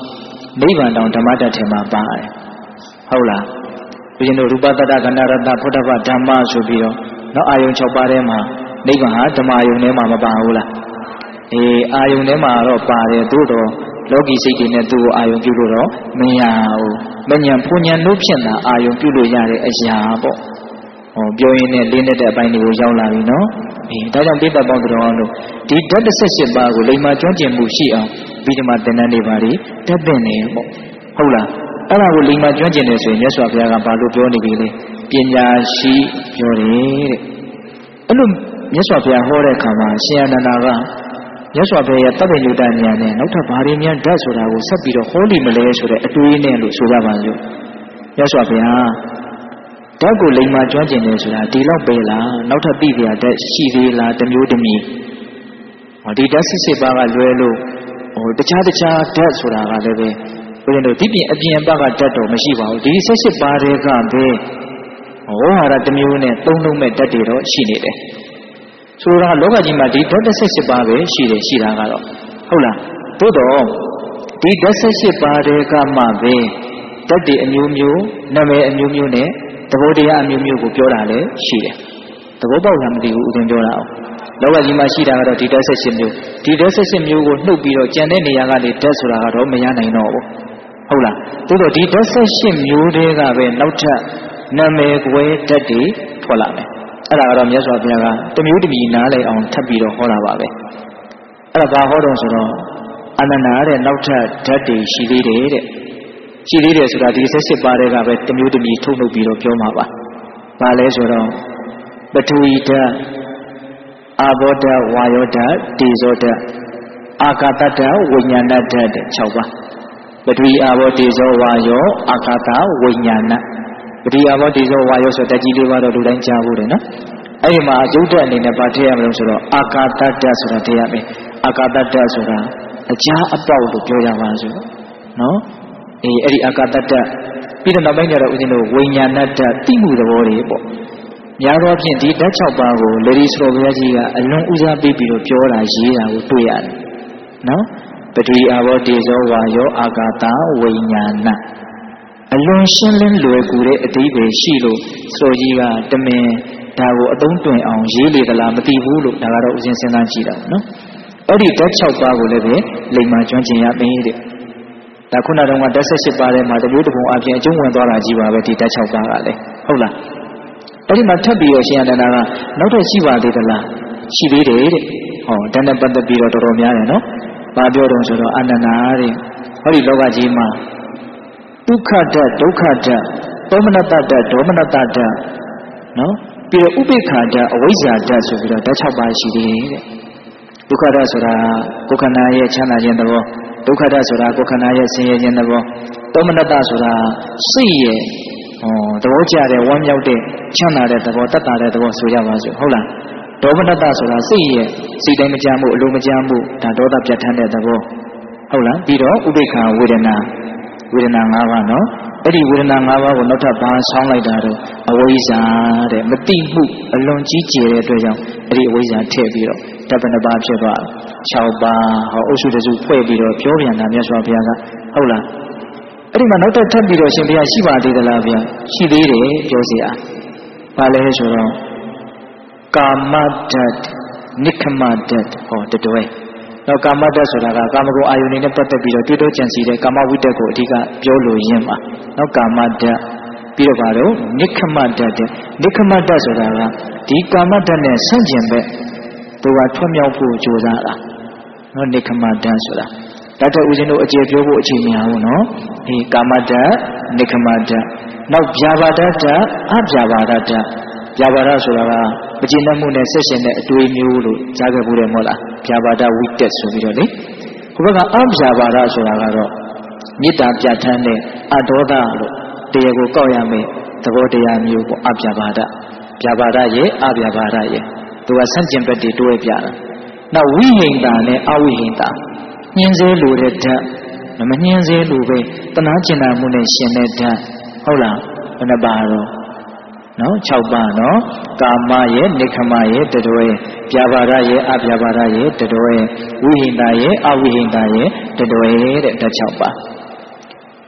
နိဗ္ဗာန်တောင်ဓမ္မတတ်ထဲမှာပါတယ်ဟုတ်လားဦးဇင်းတို့ရူပတ္တကန္နာရတ္တဖုဒ္ဓဘာဓမ္မဆိုပြီးတော့နောက်အာယုံ၆ပါးထဲမှာနိဗ္ဗာန်ဟာဓမ္မယုံထဲမှာမပါဘူးလားအေးအာယုံထဲမှာတော့ပါတယ်သို့တော့လောကီစိတ်တွေနဲ့သူ့ကိုအာယုံပြုလို့တော့မရဘူးမဉဏ်ဖူဉဏ်တို့ဖြင့်သာအာယုံပြုလို့ရတဲ့အရာပေါ့ဟောပြောရင်းနဲ့လေးနဲ့တဲ့အပိုင်းတွေကိုရောက်လာပြီနော်အေးဒါကြောင့်ပိဋကပေါင်းတော်အောင်လို့ဒီဓာတ်၁၈ပါးကိုလိမ္မာကျွမ်းကျင်မှုရှိအောင်ပြီးဒီမှာသင်တန်းတွေပါလိတက်ပင်နေပေါ့ဟုတ်လားအဲ့ဒါကိုလိမ္မာကျွမ်းကျင်တယ်ဆိုရင်မြတ်စွာဘုရားကဘာလို့ပြောနေပြီလဲပညာရှိပြောတယ်တဲ့အဲ့လိုမြတ်စွာဘုရားဟောတဲ့အခါမှာရှင်အနန္ဒာကမြတ်စွာဘုရားရဲ့တပ္ပညုတဉာဏ်နဲ့နောက်ထပ်ဘာတွေများဓာတ်ဆိုတာကိုဆက်ပြီးတော့ဟောလိမလဲဆိုတဲ့အတွေးနဲ့လို့ဆိုကြပါစို့မြတ်စွာဘုရားဓာတ်ကိုလိမ္မာကျွမ်းကျင်တယ်ဆိုတာဒီလောက်ပဲလားနောက်ထပ်သိကြဓာတ်ရှိသေးလားတစ်မျိုးတစ်မျိုးဟောဒီဓာတ်စစ်စစ်ပါးကလွဲလို့ဟိုတခြားတခြားဓာတ်ဆိုတာကလည်းပဲဘုရင်တို့ဒီပြင်အပြင်ဘက်ကဓာတ်တော့မရှိပါဘူးဒီ၁၈ပါးတွေကပဲဟောဟာရတစ်မျိုးနဲ့သုံးလုံးမဲ့ဓာတ်တွေတော့ရှိနေတယ်ဆိုတော့လောကကြီးမှာဒီဓာတ်၁၈ပါးပဲရှိတယ်ရှိတာကတော့ဟုတ်လားသို့တော့ဒီဓာတ်၁၈ပါးတွေကမှပဲဓာတ်တွေအမျိုးမျိုးနာမည်အမျိုးမျိုးနဲ့သဘောတရားအမျိုးမျိုးကိုပြောတာလည်းရှိတယ်သဘောပေါက်လားမသိဘူးဦးဇင်းပြောတာအောင်လောကကြီးမှာရှိတာကတော့ဒီဓာတ်၁၈မျိုးဒီဓာတ်၁၈မျိုးကိုနှုတ်ပြီးတော့ကျန်တဲ့နေရာကနေဓာတ်ဆိုတာကတော့မရနိုင်တော့ဘူးဟုတ်လားသို့တော့ဒီဓာတ်၁၈မျိုးတွေကပဲနောက်ထပ်နာမည်ကွဲဓာတ်တွေထွက်လာမယ်အဲ့ဒါကတော့မြတ်စွာဘုရားကတမျိုးတမီနားလည်အောင်ထပ်ပြီးတော့ဟောတာပါပဲအဲ့ဒါဘာဟောတော့ဆိုတော့အနန္နာတဲ့နောက်ထပ်ဓာတ်တွေရှိသေးတယ်တဲ့ရှိသေးတယ်ဆိုတာဒီ၁၈ပါးတွေကပဲတမျိုးတမီထုတ်လုပ်ပြီးတော့ပြောမှာပါဘာလဲဆိုတော့ပထဝီဓာတ်အာဘောဓာတ်ဝါယောဓာတ်တေဇောဓာတ်အာကာသဓာတ်ဝိညာဏဓာတ်တဲ့၆ပါးပထဝီအာဘောတေဇောဝါယောအာကာသဝိညာဏပထဝီအာဘောတေဇောဝါယောဆိုတကြီးလေးပါတော့လူတိုင်းကြားဘူးတယ်နော်အဲ့ဒီမှာယုတ်တဲ့အနေနဲ့ဗာထည့်ရမလို့ဆိုတော့အာကာသဓာတ်ဆိုတာထည့်ရမယ်အာကာသဓာတ်ဆိုတာအကြားအပေါက်လို့ပြောရပါစို့နော်အေးအဲ့ဒီအာကာသဓာတ်ပြီးတော့နောက်ပိုင်းကျတော့ဦးဇင်းတို့ဝိညာဏဓာတ်သိမှုသဘောတွေပေါ့များသောဖြင့်ဒီဓာတ်၆ပါးကိုလေဒီစတော်ဘုရားကြီးကအလွန်ဦးစားပေးပြီးတော့ပြောတာရေးတာကိုတွေ့ရတယ်နော်ပထဝီအာဘောတေဇောဝါယောအာကာသဝိညာဏအလွန်ရှင်းလင်းလွယ်ကူတဲ့အဓိပ္ပာယ်ရှိလို့ဆိုကြီးကတမင်ဒါကိုအသုံးတွင်အောင်ရေးလေသလားမသိဘူးလို့ဒါကတော့ဦးဇင်းစဉ်းစားကြည့်တာနော်အဲ့ဒီဓာတ်၆ပါးကိုလည်းပဲလိမ္မာကျွမ်းကျင်ရမယ်တဲ့ဒါခုနတုန်းကဓာတ်၁၈ပါးထဲမှာတမျိုးတစ်ပုံအပြင်အကျုံးဝင်သွားတာကြီးပါပဲဒီဓာတ်၆ပါးကလည်းဟုတ်လားအဲ့ဒီမှာထပ်ပြီးတော့ရှင်အနန္ဒာကနောက်ထပ်ရှိပါသေးသလားရှိသေးတယ်တဲ့ဟောဒါနဲ့ပတ်သက်ပြီးတော့တော်တော်များတယ်နော်ဘာပြောတော့ဆိုတော့အနန္ဒာတဲ့ဟောဒီလောကကြီးမှာဒုက္ခဓာတ်ဒုက္ခဓာတ်သောမနတဓာတ်ဒေါမနတဓာတ်နော်ပြီးတော့ဥပိ္ပခာဓာတ်အဝိဇ္ဇာဓာတ်ဆိုပြီးတော့ဓာတ်၆ပါးရှိသေးတယ်တဲ့ဒုက္ခဓာတ်ဆိုတာကိုယ်ခန္ဓာရဲ့ချမ်းသာခြင်းသဘောဒုက္ခဓာတ်ဆိုတာကိုယ်ခန္ဓာရဲ့ဆင်းရဲခြင်းသဘောသောမနတဆိုတာစိတ်ရဲ့ဟောသဘောကျတဲ့ဝမ်းမြောက်တဲ့ချမ်းသာတဲ့သဘောတတ်တာတဲ့သဘောဆိုကြပါစို့ဟုတ်လားဒေါမနတဆိုတာစိတ်ရဲ့စိတ်တိုင်းမကြမှုအလိုမကြမှုဒါဒေါသပြတ်ထန်းတဲ့သဘောဟုတ်လားပြီးတော့ဥပိ္ပခာဝေဒနာဝေဒနာ၅ပါးနော်အဲ့ဒီဝေဒနာ၅ပါးကိုနောက်ထပ်ဘာဆောင်းလိုက်တာတော့အဝိဇ္ဇာတဲ့မတိမှုအလွန်ကြီးကျယ်တဲ့အတွက်ကြောင့်အဲ့ဒီအဝိဇ္ဇာထည့်ပြီးတော့တပ္ပနပါဖြစ်သွား၆ပါးဟောအုပ်စုတစုဖွဲ့ပြီးတော့ပြောပြန်တာမြတ်စွာဘုရားကဟုတ်လားအဲ့ဒီမှာနောက်ထပ်ထပ်ပြီးတော့ရှင်ဘုရားရှိပါသေးသလားဗျာရှိသေးတယ်ပြောစီအားဘာလဲဆိုတော့ကာမဓာတ်နိခမဓာတ်ဟောတတွဲတော့ကာမဓာတ်ဆိုတာကကာမဂုဏ်အာယုန်နဲ့ပတ်သက်ပြီးတော့တွေ့တော့ကြံစီတဲ့ကာမဝိတ္တကိုအဓိကပြောလို့ရင်းပါနော်ကာမဓာတ်ပြီးတော့ဘာလို့နိခမဓာတ်တဲ့နိခမဓာတ်ဆိုတာကဒီကာမဓာတ်နဲ့ဆန့်ကျင်ဘက်သူကထွတ်မြောက်ဖို့ကြိုးစားတာနော်နိခမဓာတ်ဆိုတာဒါတော့ဦးဇင်းတို့အကျေပြောဖို့အခြေအနေအောင်နော်ဒီကာမဓာတ်နိခမဓာတ်နောက်ဗျာပါဒဓာတ်အဗျာပါဒဓာတ်ဗျာပါဒဆိုတာကမကျေနပ်မှုနဲ့ဆက်ရှင်တဲ့အတွေးမျိုးလို့ကြားခဲ့ဘူးတယ်မဟုတ်လားဗျာပါဒဝိတက်ဆိုပြီးတော့လေဟိုဘက်ကအဗျာပါဒဆိုတာကတော့မေတ္တာပြဋ္ဌာန်းတဲ့အဒေါသလို့တရားကိုကောက်ရမယ်သဘောတရားမျိုးပေါ့အဗျာပါဒဗျာပါဒရဲ့အဗျာပါဒရဲ့သူကဆန့်ကျင်ဘက်တွေတွဲပြတာနောက်ဝိဟိန္တာနဲ့အဝိဟိန္တာညှင်းစေလိုတဲ့ဓာတ်မညှင်းစေလိုပဲတနာကျင်နာမှုနဲ့ရှင်တဲ့ဓာတ်ဟုတ်လားဘယ်နှပါတော့နော်၆ပါးနော်ကာမရဲ့နိခမရဲ့တတွဲပြာပါဒရဲ့အပြာပါဒရဲ့တတွဲဝိဟိန္တာရဲ့အဝိဟိန္တာရဲ့တတွဲတဲ့ဓာတ်၆ပါး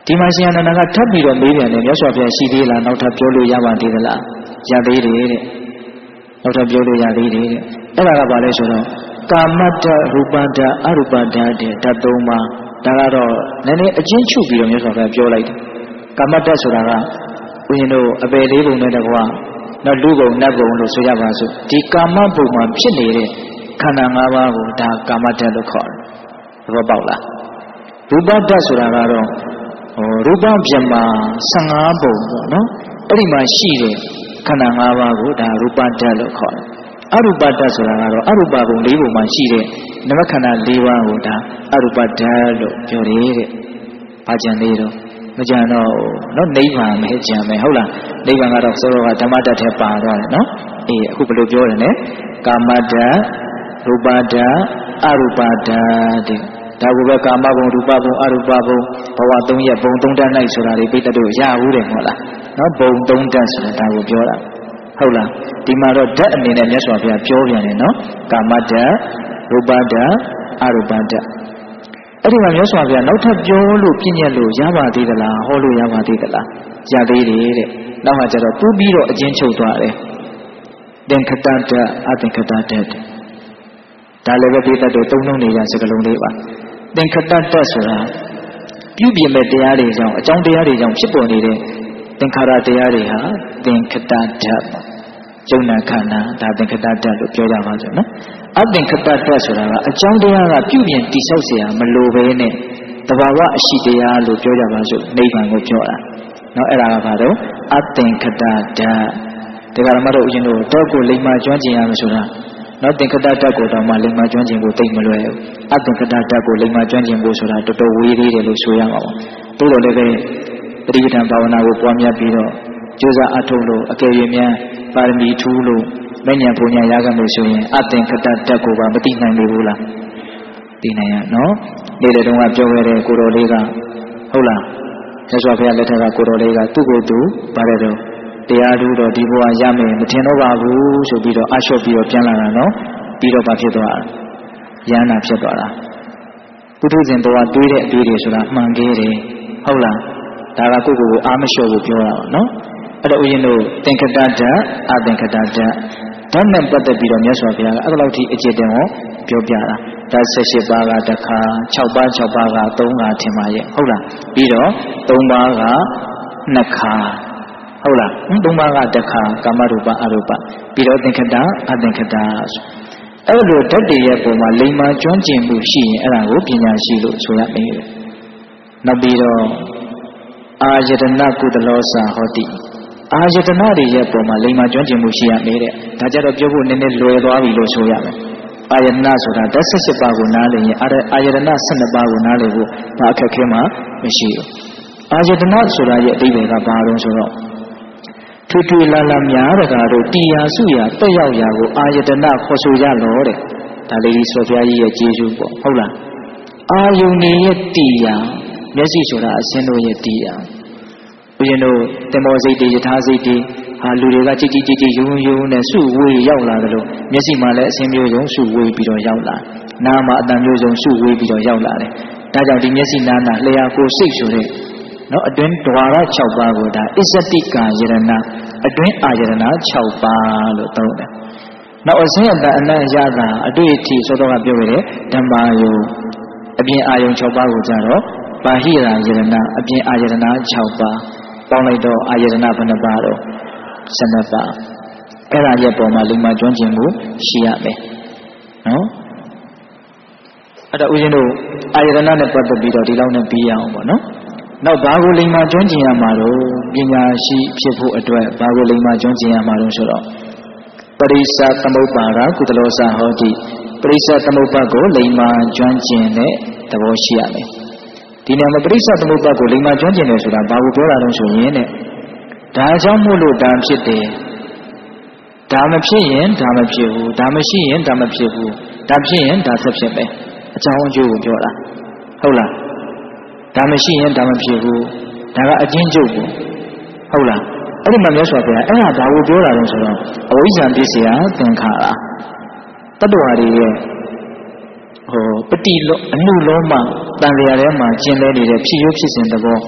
ဒီမှာရှင်အနန္ဒာကထပ်ပြီးတော့မေးပြန်တယ်မြတ်စွာဘုရားရှိသေးလားနောက်ထပ်ပြောလို့ရပါသေးသလားရသေးတယ်တဲ့နောက်ထပ်ပြောလို့ရသေးတယ်တဲ့အဲ့ဒါကဘာလဲဆိုတော့ကာမတ္တရူပတ္တအရူပတ္တတဲ့ဓာတ်သုံးပါးဒါကတော့နည်းနည်းအချင်းချုပ်ပြီးတော့မြတ်စွာဘုရားပြောလိုက်တယ်ကာမတ္တဆိုတာကဦးဇင်းတို့အပယ်လေးပုံနဲ့တကွာနောက်လူပုံနတ်ပုံလို့ဆိုရပါစို့ဒီကာမဘုံမှာဖြစ်နေတဲ့ခန္ဓာ၅ပါးကိုဒါကာမတ္တလို့ခေါ်တယ်သဘောပေါက်လားရူပတ္တဆိုတာကတော့ဟိုရူပပြမဆယ်ငါးပုံပေါ့နော်အဲ့ဒီမှာရှိတဲ့ခန္ဓာ၅ပါးကိုဒါရူပတ္တလို့ခေါ်တယ်အရူပတ္တဆိုတာကတော့အရူပဘုံ၄ပုံမှာရှိတဲ့နမခန္ဓာ၄ပါးကိုဒါအရူပတ္တလို့ပြောတယ်တဲ့။ဘာကြံသေးတော့မကြံတော့နော်နိဗ္ဗာန်ပဲကြံမယ်ဟုတ်လားနိဗ္ဗာန်ကတော့ဆိုတော့ဓမ္မတ္တထဲပါသွားတယ်နော်အေးအခုဘယ်လိုပြောရလဲကာမတ္တရူပတ္တအရူပတ္တတဲ့ဒါကိုပဲကာမဘုံရူပဘုံအရူပဘုံဘဝ၃ရက်ဘုံ၃တက်နိုင်ဆိုတာတွေပိဋကတို့ရဘူးတယ်ဟုတ်လားနော်ဘုံ၃တက်ဆိုတာဒါကိုပြောတာဟုတ်လားဒီမှာတော့ဓာတ်အနေနဲ့မြတ်စွာဘုရားပြောပြန်တယ်နော်ကာမတ္တရူပတ္တအရူပတ္တအဲ့ဒီမှာမြတ်စွာဘုရားနောက်ထပ်ပြောလို့ပြည့်ညက်လို့ရပါသေးသလားဟောလို့ရပါသေးသလားရသေးတယ်တဲ့နောက်မှကျတော့ပူပြီးတော့အချင်းချုပ်သွားတယ်သင်္ခတတ္တအသင်္ခတတ္တဒါလည်းပဲပိဋကတို့သုံးလုံးနေရစကလုံးလေးပါသင်္ခတတ္တဆိုတာပြုပြင်မဲ့တရားတွေကြောင့်အကြောင်းတရားတွေကြောင့်ဖြစ်ပေါ်နေတဲ့သင်္ခါရတရားတွေဟာသင်္ခတတ္တကျုံနာခန္ဓာဒါသင်္ခတတ္တလို့ပြောကြပါစို့နော်အသင်္ခတတ္တဆိုတာကအကြောင်းတရားကပြုပြင်တိဆောက်เสียမလိုဘဲနဲ့တဘာဝအရှိတရားလို့ပြောကြပါစို့နိဗ္ဗာန်ကိုပြောတာနော်အဲ့ဒါကဘာလို့အသင်္ခတတ္တဒါကမှတော့ဦးဇင်းတို့တော့ကိုလိမ္မာကျွမ်းကျင်ရမယ်ဆိုတာနော်သင်္ခတတ္တကိုတော့မှလိမ္မာကျွမ်းကျင်ဖို့သိမလွယ်ဘူးအသင်္ခတတ္တကိုလိမ္မာကျွမ်းကျင်ဖို့ဆိုတာတော်တော်ဝေးသေးတယ်လို့ဆိုရမှာပါတိုးတော်လည်းပဲပရိပဒံဘာဝနာကိုပွားများပြီးတော့ကြိုးစားအထောက်လို့အကယ်၍များပါရမီထူးလို့မဉ္ဇဉ်ပူညာရခဲ့လို့ဆိုရင်အသင်္ခတတ္တကိုပါမသိနိုင်ဘူးလားသိနိုင်ရနော်နေ့လေတုန်းကပြောခဲ့တဲ့ကိုတော်လေးကဟုတ်လားမြတ်စွာဘုရားလက်ထက်ကကိုတော်လေးကသူ့ကိုယ်သူပါတယ်တော့တရားထူးတော့ဒီဘဝရမယ်မထင်တော့ပါဘူးဆိုပြီးတော့အလျှော့ပြီးတော့ပြန်လာတာနော်ပြီးတော့ဘာဖြစ်သွားရဟန္တာဖြစ်သွားတာပုထုဇဉ်ဘဝတွေးတဲ့အတွေးတွေဆိုတာမှန်ခဲ့တယ်ဟုတ်လားဒါကကိုယ့်ကိုယ်ကိုအာမလျှော့ကိုပြောတာပါနော်အဲ့တော့ဦးဇင်းတို့သင်္ခတတ္တအသင်္ခတတ္တဓာတ်နဲ့ပတ်သက်ပြီးတော့မြတ်စွာဘုရားကအဲ့လောက်ထိအကျဉ်းတင်ကိုပြောပြတာဓာတ်၁၈ပါးကတစ်ခါ၆ပါး၆ပါးက၃ခါထင်ပါရဲ့ဟုတ်လားပြီးတော့၃ပါးကနှစ်ခါဟုတ်လား၃ပါးကတစ်ခါကာမရူပအရူပပြီးတော့သင်္ခတအသင်္ခတအဲ့လိုဓာတ်တွေရဲ့ပုံမှာလိမ္မာကျွမ်းကျင်မှုရှိရင်အဲ့ဒါကိုပညာရှိလို့ဆိုရမယ်နောက်ပြီးတော့အာယတနာကုသလောစာဟောတိအာယတနာတွေရဲ့ပုံမှာလိမ္မာကျွမ်းကျင်မှုရှိရမယ်တဲ့ဒါကြတော့ပြောဖို့နည်းနည်းလွယ်သွားပြီလို့ဆိုရမယ်အာယတနာဆိုတာဓာတ်၁၈ပါးကိုနားလည်ရင်အာယတနာ၁၂ပါးကိုနားလည်ဖို့ဘာအခက်ခဲမှမရှိဘူးအာယတနာဆိုတာရဲ့အဓိပ္ပာယ်ကဘာလို့ဆိုတော့ထွေထွေလာလာများတကားတို့တရားစုရာတက်ရောက်ရာကိုအာယတနာခေါ်ဆိုကြလို့တဲ့ဒါလေးဆိုဘုရားကြီးရဲ့ကျေးဇူးပေါ့ဟုတ်လားအာယုန်ရဲ့တရားမျက်စိဆိုတာအစင်းတို့ရဲ့တရားဦးဇင်းတို့တင်မောစိတ်တွေယထာစိတ်တွေဟာလူတွေကကြည်ကြည်ကြည်ကြည်ယုံယုံနဲ့စုဝေးရောက်လာတယ်လို့မျက်စိမှာလည်းအစင်းမျိုးစုံစုဝေးပြီးတော့ရောက်လာနားမှာအတန်မျိုးစုံစုဝေးပြီးတော့ရောက်လာတယ်ဒါကြောင့်ဒီမျက်စိနာနာလျှာကိုစိတ်ဆိုတဲ့နော်အတွင်းဓဝါရ၆ပါးကိုဒါအစ္စတိကာယရဏအတွင်းအာယရဏ၆ပါးလို့သုံးတယ်နောက်အစင်းအတန်အနံ့ရတာအတွေ့အထိသောတော်ကပြောခဲ့တယ်ဓမ္မာယုံအပြင်အာယုံ၆ပါးကိုကြတော့ဘာဟိရာယရဏအပြင်အာယရဏ၆ပါးပေါင်းလိုက်တော့အာယရဏဘယ်နှပါးတော့၁၂ပါးအဲ့ဒါရဲ့ပုံမှာလိမ္မာကျွမ်းကျင်မှုရှိရမယ်နော်အဲ့ဒါဦးဇင်းတို့အာယရဏနဲ့ပတ်သက်ပြီးတော့ဒီလောက်နဲ့ပြီးရအောင်ပေါ့နော်နောက်ဘာကိုလိမ္မာကျွမ်းကျင်ရမှာတော့ပညာရှိဖြစ်ဖို့အတွက်ဘာကိုလိမ္မာကျွမ်းကျင်ရမှာတော့ဆိုတော့ပရိစ္ဆသမုပ္ပါဒကုသလောစာဟောတိပရိစ္ဆသမုပ္ပါကိုလိမ္မာကျွမ်းကျင်တဲ့သဘောရှိရမယ်ဒီနေရာမှာပရိစ္ဆသမုပ္ပါကိုလိမ္မာကျွမ်းကျင်တယ်ဆိုတာဘာကိုပြောတာလဲဆိုရင်တဲ့ဒါကြောင့်မို့လို့ဒါဖြစ်တယ်ဒါမဖြစ်ရင်ဒါမဖြစ်ဘူးဒါမရှိရင်ဒါမဖြစ်ဘူးဒါဖြစ်ရင်ဒါဆက်ဖြစ်မယ်အကြောင်းအကျိုးကိုပြောတာဟုတ်လားဒါမရှိရင်ဒါမဖြစ်ဘူးဒါကအချင်းကျုပ်ကိုဟုတ်လားအဲ့ဒီမှာမြတ်စွာဘုရားအဲ့ဒါဘာကိုပြောတာလဲဆိုတော့အဝိဇ္ဇာပစ္စယသင်္ခါရတတ္တဝါတွေရဲ့ဟိုပတိလောအနုလောမတန်လျာထဲမှာကျင်လဲနေတဲ့ဖြစ်ရိုးဖြစ်စဉ်သဘော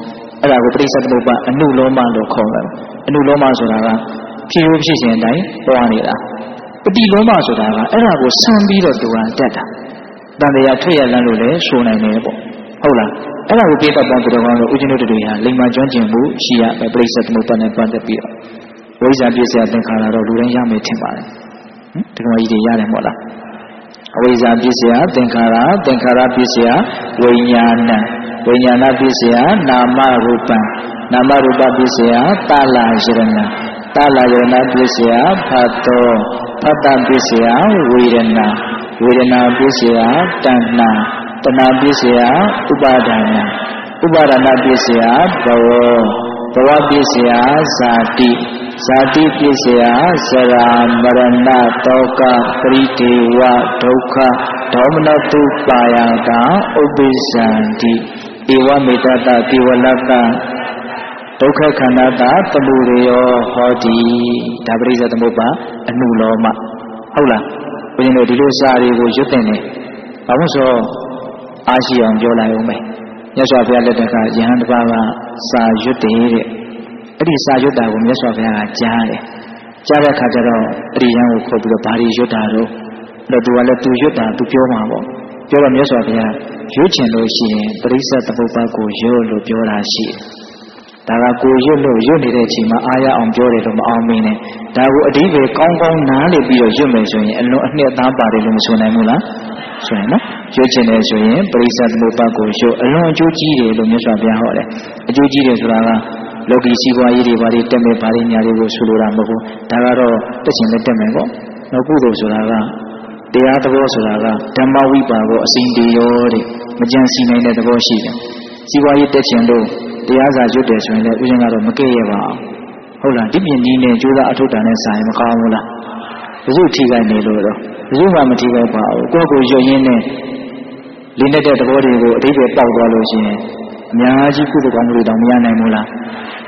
အဲ့ဒါကိုပရိစ္ဆေသမုပ္ပါအနုလောမလို့ခေါ်တယ်အနုလောမဆိုတာကဖြစ်ရိုးဖြစ်စဉ်အတိုင်းပွားနေတာပฏิလောမဆိုတာကအဲ့ဒါကိုဆံပြီးတော့သူကတက်တာတန်တရားထွက်ရလန်းလို့လည်းဆိုနိုင်တယ်ပေါ့ဟုတ်လားအဲ့ဒါကိုပြတ်တတ်တဲ့တော်ကောင်းလို့ဦးဇင်းတို့တွေဟာလိမ္မာကျွမ်းကျင်မှုရှိရမယ်ပရိစ္ဆေသမုပ္ပါနဲ့ပတ်သက်ပြီးတော့ဝိဇ္ဇာပြည့်စရာသင်္ခါရတော့လူတိုင်းရမယ်ထင်ပါတယ်ဟင်ဒီကောင်ကြီးတွေရတယ်မို့လားအဝိဇ္ဇာပြည့်စရာသင်္ခါရသင်္ခါရပြည့်စရာဝိညာဏဝိညာဏပြည့်စရာနာမရူပံနာမရူပပြည့်စရာတလယရဏတလယရဏပြည့်စရာဖတ်တော်ဖတ်တပြည့်စရာဝေဒနာဝေဒနာပြည့်စရာတဏ္ဏတဏှာပြည့်စရာဥပါဒနာဥပါဒနာပြည့်စရာဘဝဘဝပြည့်စရာဇာတိဇာတိပြည့်စရာဇရာမရဏတောကပရိဒေဝဒုက္ခဒေါမနတုပါယကဥပိစ္ဆန္တိဧဝမေတ္တတိဝလကဒုက္ခခန္ဓာတာတမှုရေယောဟောတိဒါပရိစ္ဆေသမုပ္ပါအနုလောမဟုတ်လားဘုရင်တို့ဒီလိုစာတွေကိုရွတ်တင်နေဘာလို့ဆိုအားရှိအောင်ပြောလိုက်အောင်မယ်မြတ်စွာဘုရားလက်ထက်ကယဟန်တစ်ပါးကစာရွတ်တယ်တဲ့အဲ့ဒီစာရွတ်တာကိုမြတ်စွာဘုရားကကြားတယ်ကြားတဲ့အခါကျတော့အဲ့ဒီယဟန်ကိုခေါ်ပြီးတော့ဘာတွေရွတ်တာတော့အဲ့တော့သူကလည်းသူရွတ်တာသူပြောမှာပေါ့ပြောတော့မြတ်စွာဘုရားရွတ်ချင်လို့ရှိရင်ပရိစ္ဆေသမုပ္ပါကိုရွတ်လို့ပြောတာရှိတယ်ဒါကကိုရွတ်လို့ရွတ်နေတဲ့အချိန်မှာအားရအောင်ပြောတယ်လို့မအောင်မင်းနဲ့ဒါကိုအဓိပ္ပာယ်ကောင်းကောင်းနားလည်ပြီးတော့ရွတ်မယ်ဆိုရင်အလွန်အနှစ်အသားပါတယ်လို့မဆိုနိုင်ဘူးလားဆိုရင်နော်ရွတ်ချင်တယ်ဆိုရင်ပရိစ္ဆေသမုပ္ပါကိုရွတ်အလွန်အကျိုးကြီးတယ်လို့မြတ်စွာဘုရားဟောတယ်အကျိုးကြီးတယ်ဆိုတာကလောကီစီးပွားရေးတွေဘာတွေတက်မဲ့ဘာတွေညာတွေကိုဆိုလိုတာမဟုတ်ဘူးဒါကတော့တက်ရှင်နဲ့တက်မယ်ပေါ့နောက်ကုသိုလ်ဆိုတာကတရားသဘောဆိုတာကဓမ္မဝိပါကောအစဉ်တည်းရောတဲ့မကြံစီနိုင်တဲ့သဘောရှိတယ်စီးပွားရေးတက်ချင်လို့တရားစာရွတ်တယ်ဆိုရင်လည်းဥစဉ်ကတော့မကဲ့ရပါဘူးဟုတ်လားဒီပြင်ဒီနဲ့ကြိုးစားအထုတ်တာနဲ့စာရင်မကောင်းဘူးလားဘယ်သူထိခိုက်နေလို့တော့ဘယ်သူမှမထိခိုက်ပါဘူးကိုယ့်ကိုယ်ရွတ်ရင်းနဲ့လေးနေတဲ့သဘောတွေကိုအတိတ်ပဲပေါက်သွားလို့ရှိရင်အများကြီးကုသိုလ်ကောင်းမှုတွေတောင်မရနိုင်ဘူးလား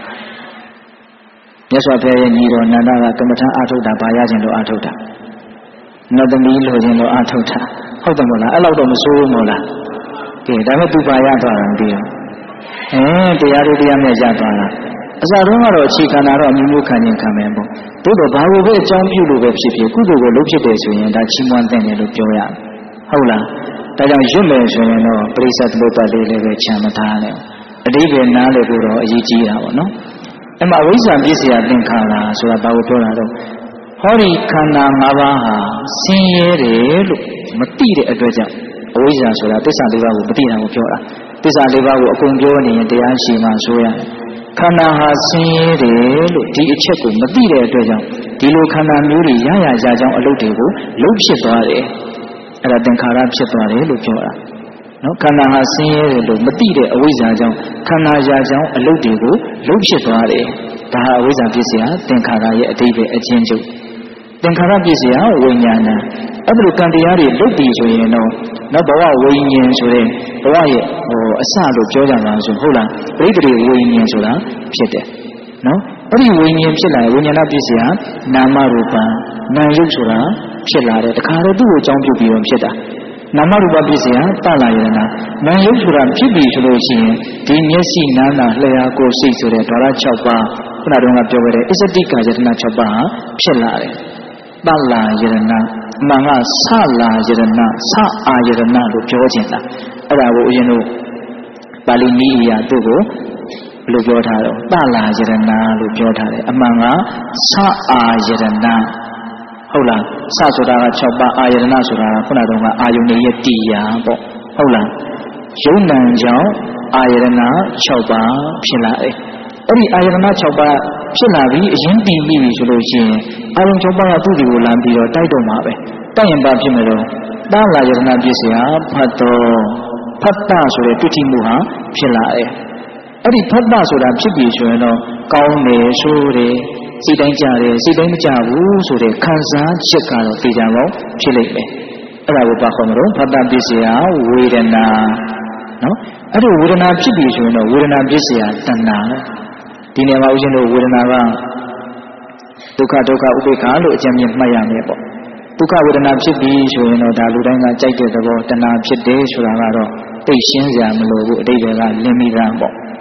မြတ်စွာဘုရားရဲ့ညီတော်နန္ဒကကမ္မထာအထုတ်တာဘာရခြင်းလို့အထုတ်တာနတ်သမီးလိုခြင်းလို့အထုတ်တာဟုတ်တယ်မဟုတ်လားအဲ့လောက်တော့မဆိုးဘူးမဟုတ်လားကဲဒါပေမဲ့သူပါရသွားတာမသိဘူးအဲတရားတွေတရားနဲ့ရသွားတာအစတုန်းကတော့အခြေခံတာတော့အမျိုးမျိုးခံခြင်းခံမယ်ပေါ့သို့တော့ဘာလို့ပဲအကြောင်းပြုလို့ပဲဖြစ်ဖြစ်ကုသိုလ်ကိုလုပ်ဖြစ်တယ်ဆိုရင်ဒါချီးမွမ်းတဲ့တယ်လို့ပြောရဟုတ်လားဒါကြောင့်ရွတ်မယ်ဆိုရင်တော့ပရိစ္ဆေသမုပ္ပါလေးလည်းပဲချမ်းမထားနဲ့အတိပ္ပယ်နားလည်းကိုတော့အရေးကြီးတာပေါ့နော်အဲ့မှာဝိဇ္ဇာပြည့်စရာသင်္ခါရဆိုတာဘာကိုပြောတာတော့ဟောဒီခန္ဓာ၅ပါးဟာဆင်းရဲတယ်လို့မသိတဲ့အတွက်ကြောင့်အဝိဇ္ဇာဆိုတာသစ္စာလေးပါးကိုမသိတာကိုပြောတာသစ္စာလေးပါးကိုအကုန်ပြောနေရင်တရားရှိမှဆိုရတယ်ခန္ဓာဟာဆင်းရဲတယ်လို့ဒီအချက်ကိုမသိတဲ့အတွက်ကြောင့်ဒီလိုခန္ဓာမျိုးတွေရရရကြောင်းအလုပ်တွေကိုလုံးဖြစ်သွားတယ်အဲ့ဒါသင်္ခါရဖြစ်သွားတယ်လို့ပြောတာနော်ခန္ဓာဟာဆင်းရဲတယ်လို့မသိတဲ့အဝိဇ္ဇာကြောင့်ခန္ဓာရာကြောင့်အလုပ်တွေကိုလုံးဖြစ်သွားတယ်ဒါဟာအဝိဇ္ဇာပြည့်စရာသင်္ခါရရဲ့အတိတ်ပဲအချင်းချုပ်သင်္ခါရပြည့်စရာဝိညာဏအဲ့ဒီလိုကံတရားတွေလုပ်ပြီးဆိုရင်တော့နောက်ဘဝဝိညာဉ်ဆိုတဲ့ဘဝရဲ့ဟိုအစလို့ပြောကြမှာဆိုဟုတ်လားပရိသေဝိညာဉ်ဆိုတာဖြစ်တယ်နော်အဲ့ဒီဝိညာဉ်ဖြစ်လာဝိညာဏပြည့်စရာနာမရူပံနာယုတ်ဆိုတာဖြစ်လာတယ်တခါတော့သူ့ကိုအကြောင်းပြုပြီးတော့ဖြစ်တာနာမရူပပြည့်စရာတလာယရဏနာယုတ်ဆိုတာဖြစ်ပြီးဆိုလို့ရှိရင်ဒီမျက်စိနာနာလျှာကိုယ်စိတ်ဆိုတဲ့ဓာရ၆ပါးခုနတုန်းကပြောခဲ့တဲ့အစ္စတိကာယတနာ၆ပါးဟာဖြစ်လာတယ်တလာယရဏအမှန်ကဆလာယရဏဆအာယရဏလို့ပြောချင်တာအဲ့ဒါကိုဦးဇင်းတို့ပါဠိနည်းအရာသူ့ကိုဘယ်လိုပြောထားတော့တလာယရဏလို့ပြောထားတယ်အမှန်ကဆအာယရဏဟုတ်လားစဆိုတာက၆ပါးအာယတနာဆိုတာကခုနတုန်းကအာယုန်ရဲ့တရားပေါ့ဟုတ်လားယုံနံကြောင့်အာယတနာ၆ပါးဖြစ်လာတယ်အဲ့ဒီအာယတနာ၆ပါးဖြစ်လာပြီးအရင်တည်ပြီးဆိုလို့ရှိရင်အာယုန်၆ပါးကသူ့ဒီကိုလမ်းပြီးတော့တိုက်တော့မှာပဲတိုက်ရင်ပါဖြစ်မယ်တော့တာလာယတနာပြည့်စရာဖတ်တော်ဖတ်တာဆိုတဲ့တွေ့ထိမှုဟာဖြစ်လာတယ်အဲ့ဒီဖတ်တာဆိုတာဖြစ်ပြီးဆိုရင်တော့ကောင်းတယ်ဆိုတယ်စိတ်တိုင်းကြတယ်စိတ်တိုင်းမကြဘူးဆိုတဲ့ခံစားချက်ကတော့သိကြတော့ဖြစ်လိမ့်မယ်အဲ့ဒါကိုပါခေါ်မလို့ဖတ်တာပြည့်စရာဝေဒနာနော်အဲ့ဒီဝေဒနာဖြစ်ပြီးဆိုရင်တော့ဝေဒနာပြည့်စရာတဏှာဒီနေရာမှာဦးဇင်းတို့ဝေဒနာကဒုက္ခဒုက္ခဥပိ္ပခာလို့အကြံဉာဏ်မှတ်ရမယ်ပေါ့ဒုက္ခဝေဒနာဖြစ်ပြီးဆိုရင်တော့ဒါလူတိုင်းကကြိုက်တဲ့သဘောတဏှာဖြစ်တယ်ဆိုတာကတော့သိရှင်းစရာမလိုဘူးအတိတ်ကလင်းမိတာပေါ့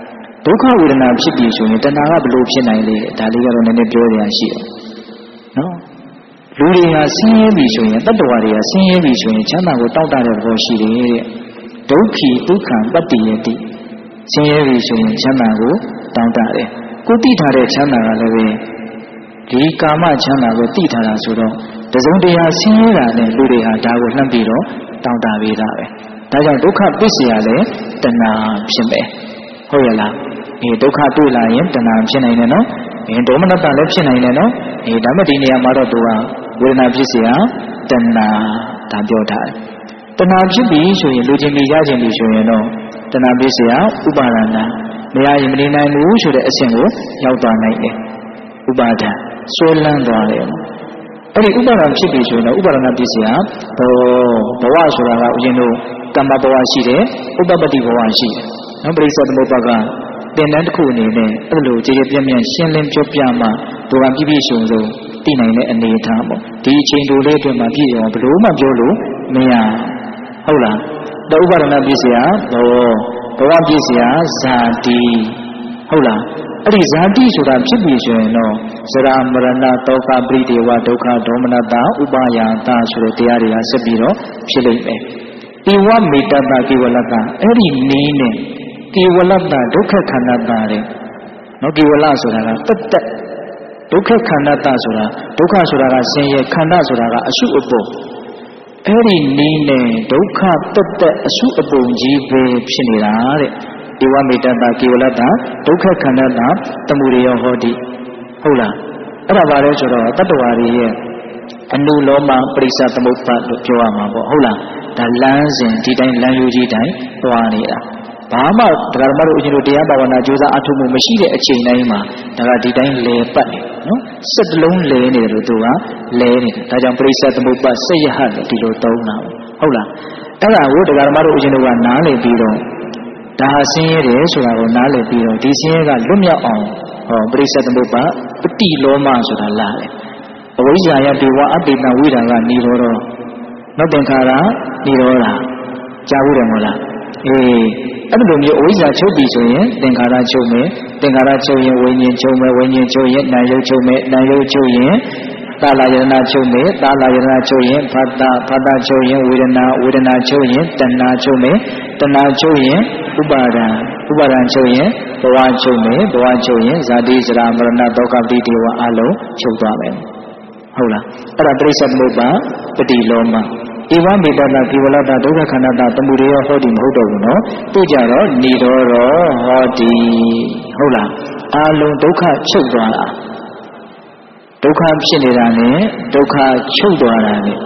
ဒုက္ခဝေဒနာဖြစ်ပြီဆိုရင်တဏှာကဘလို့ဖြစ်နိုင်လဲဒါလေးကတော့နည်းနည်းပြောရရှိတယ်နော်လူတွေကဆင်းရဲပြီဆိုရင်တတ္တဝါတွေကဆင်းရဲပြီဆိုရင်ချမ်းသာကိုတောက်တတဲ့သဘောရှိတယ်တဲ့ဒုက္ခိဒုက္ခံပတ္တိယတိဆင်းရဲပြီဆိုရင်ချမ်းသာကိုတောင်းတတယ်ကိုသိထားတဲ့ချမ်းသာကလည်းပဲဒီကာမချမ်းသာကိုသိထားတာဆိုတော့တစုံတရာဆင်းရဲတာနဲ့လူတွေဟာဒါကိုလှမ်းပြီးတော့တောင်းတပေးတာပဲဒါကြောင့်ဒုက္ခပစ္စယလည်းတဏှာဖြစ်မယ်ဟုတ်ရလားဒီဒုက္ခတွေ့လာရင်တဏှာဖြစ်နိုင်တယ်နော်အဲဒေါမနတလည်းဖြစ်နိုင်တယ်နော်အဲဒါမှဒီနေရာမှာတော့သူကဝေဒနာပစ္စယတဏှာဒါပြောထားတယ်တဏှာဖြစ်ပြီဆိုရင်လူချင်းပြီးရချင်းပြီဆိုရင်တော့တဏှာပစ္စယဥပါဒနာမရရင်မနေနိုင်ဘူးဆိုတဲ့အဆင့်ကိုရောက်သွားနိုင်တယ်ဥပါဒံဆွဲလန်းသွားတယ်အဲ့ဒီဥပါဒံဖြစ်ပြီဆိုရင်တော့ဥပါဒနာပစ္စယဘောဘဝဆိုတာကဦးဇင်းတို့ကမ္မဘဝရှိတယ်ဥပပတ္တိဘဝရှိတယ်နော်ပရိစ္ဆေသမုပ္ပါကသင်တန်းတစ်ခုအနေနဲ့အဲ့လိုကြည်ကြည်ပြည့်ပြည့်ရှင်းလင်းပြောပြမှသူကပြည့်ပြည့်စုံစုံသိနိုင်တဲ့အနေအထားပေါ့ဒီအချိန်တိုလေးအတွင်းမှာပြည့်အောင်ဘယ်လို့မှပြောလို့မရဟုတ်လားတဥပါဒနာပစ္စယဘောဘဝပစ္စယဇာတိဟုတ်လားအဲ့ဒီဇာတိဆိုတာဖြစ်ပြီဆိုရင်တော့ဇရာမရဏတောကပရိဒေဝဒုက္ခဒေါမနတဥပါယတာဆိုတဲ့တရားတွေကဆက်ပြီးတော့ဖြစ်လိမ့်မယ်ဧဝမေတ္တတကေဝလတ္တအဲ့ဒီနည်းနဲ့ကေဝလတ္တဒုက္ခခန္ဓာတာတဲ့နော်ကေဝလဆိုတာကတတ်တတ်ဒုက္ခခန္ဓာတာဆိုတာဒုက္ခဆိုတာကဆင်းရဲခန္ဓာဆိုတာကအရှုအပုံအဲ့ဒီနည်းနဲ့ဒုက္ခတတ်တတ်အရှုအပုံကြီးပဲဖြစ်နေတာတဲ့ဧဝမေတ္တတကေဝလတ္တဒုက္ခခန္ဓာတာတမှုရိယောဟောတိဟုတ်လားအဲ့ဒါပါလဲဆိုတော့တတ္တဝါတွေရဲ့အနုလောမပရိစ္ဆသမုပ္ပါဒ်လို့ပြောရမှာပေါ့ဟုတ်လားဒါလမ်းစဉ်ဒီတိုင်းလမ်းယူကြီးတိုင်းသွားနေတာဘာမှတရားဓမ္မတို့အရှင်တို့တရားဘာဝနာကြိုးစားအထုမှုမရှိတဲ့အချိန်တိုင်းမှာဒါကဒီတိုင်းလဲပတ်နေနော်စက်တလုံးလဲနေတယ်လို့သူကလဲနေတယ်ဒါကြောင့်ပရိစ္ဆသမုပ္ပါဒ်စက်ရဟလို့ဒီလိုသုံးတာဟုတ်လားအဲ့ဒါကိုတရားဓမ္မတို့အရှင်တို့ကနားလည်ပြီးတော့ဒါဟာဆင်းရဲတယ်ဆိုတာကိုနားလည်ပြီးတော့ဒီဆင်းရဲကလွတ်မြောက်အောင်ဟောပရိစ္ဆသမုပ္ပါဒ်ပတိလောမဆိုတာလာတယ်အဝိဇ္ဇာယဒေဝအပိတဝိဒါကနေရောတော့နောက်သင်္ခါရနေရောတာကြားဘူးတယ်မဟုတ်လားအေးအဲ့လိုမျိုးအဝိဇ္ဇာချုပ်ပြီဆိုရင်သင်္ခါရချုပ်မယ်သင်္ခါရချုပ်ရင်ဝိညာဉ်ချုပ်မယ်ဝိညာဉ်ချုပ်ရင်နာယုတ်ချုပ်မယ်နာယုတ်ချုပ်ရင်သာလယတနာချုပ်မယ်သာလယတနာချုပ်ရင်ဖတ်တာဖတ်တာချုပ်ရင်ဝေဒနာဝေဒနာချုပ်ရင်တဏှာချုပ်မယ်တဏှာချုပ်ရင်ဥပါဒံဥပါဒံချုပ်ရင်ဘဝချုပ်မယ်ဘဝချုပ်ရင်ဇာတိဇရာမရဏတောကပတိဒေဝအလုံးချုပ်သွားမယ်ဟုတ်လားအဲ့ဒါပရိစ္ဆေသမုပ္ပါပတိလောမဧဝမေတ္တတကေဝလတ္တဒုက္ခခန္ဓာတတမှုရိယောဟောတိမဟုတ်တော့ဘူးနော်သူကြတော့နိရောဓဟောတိဟုတ်လားအာလုံးဒုက္ခချုပ်သွားတာဒုက္ခဖြစ်နေတာနဲ့ဒုက္ခချုပ်သွားတာနဲ့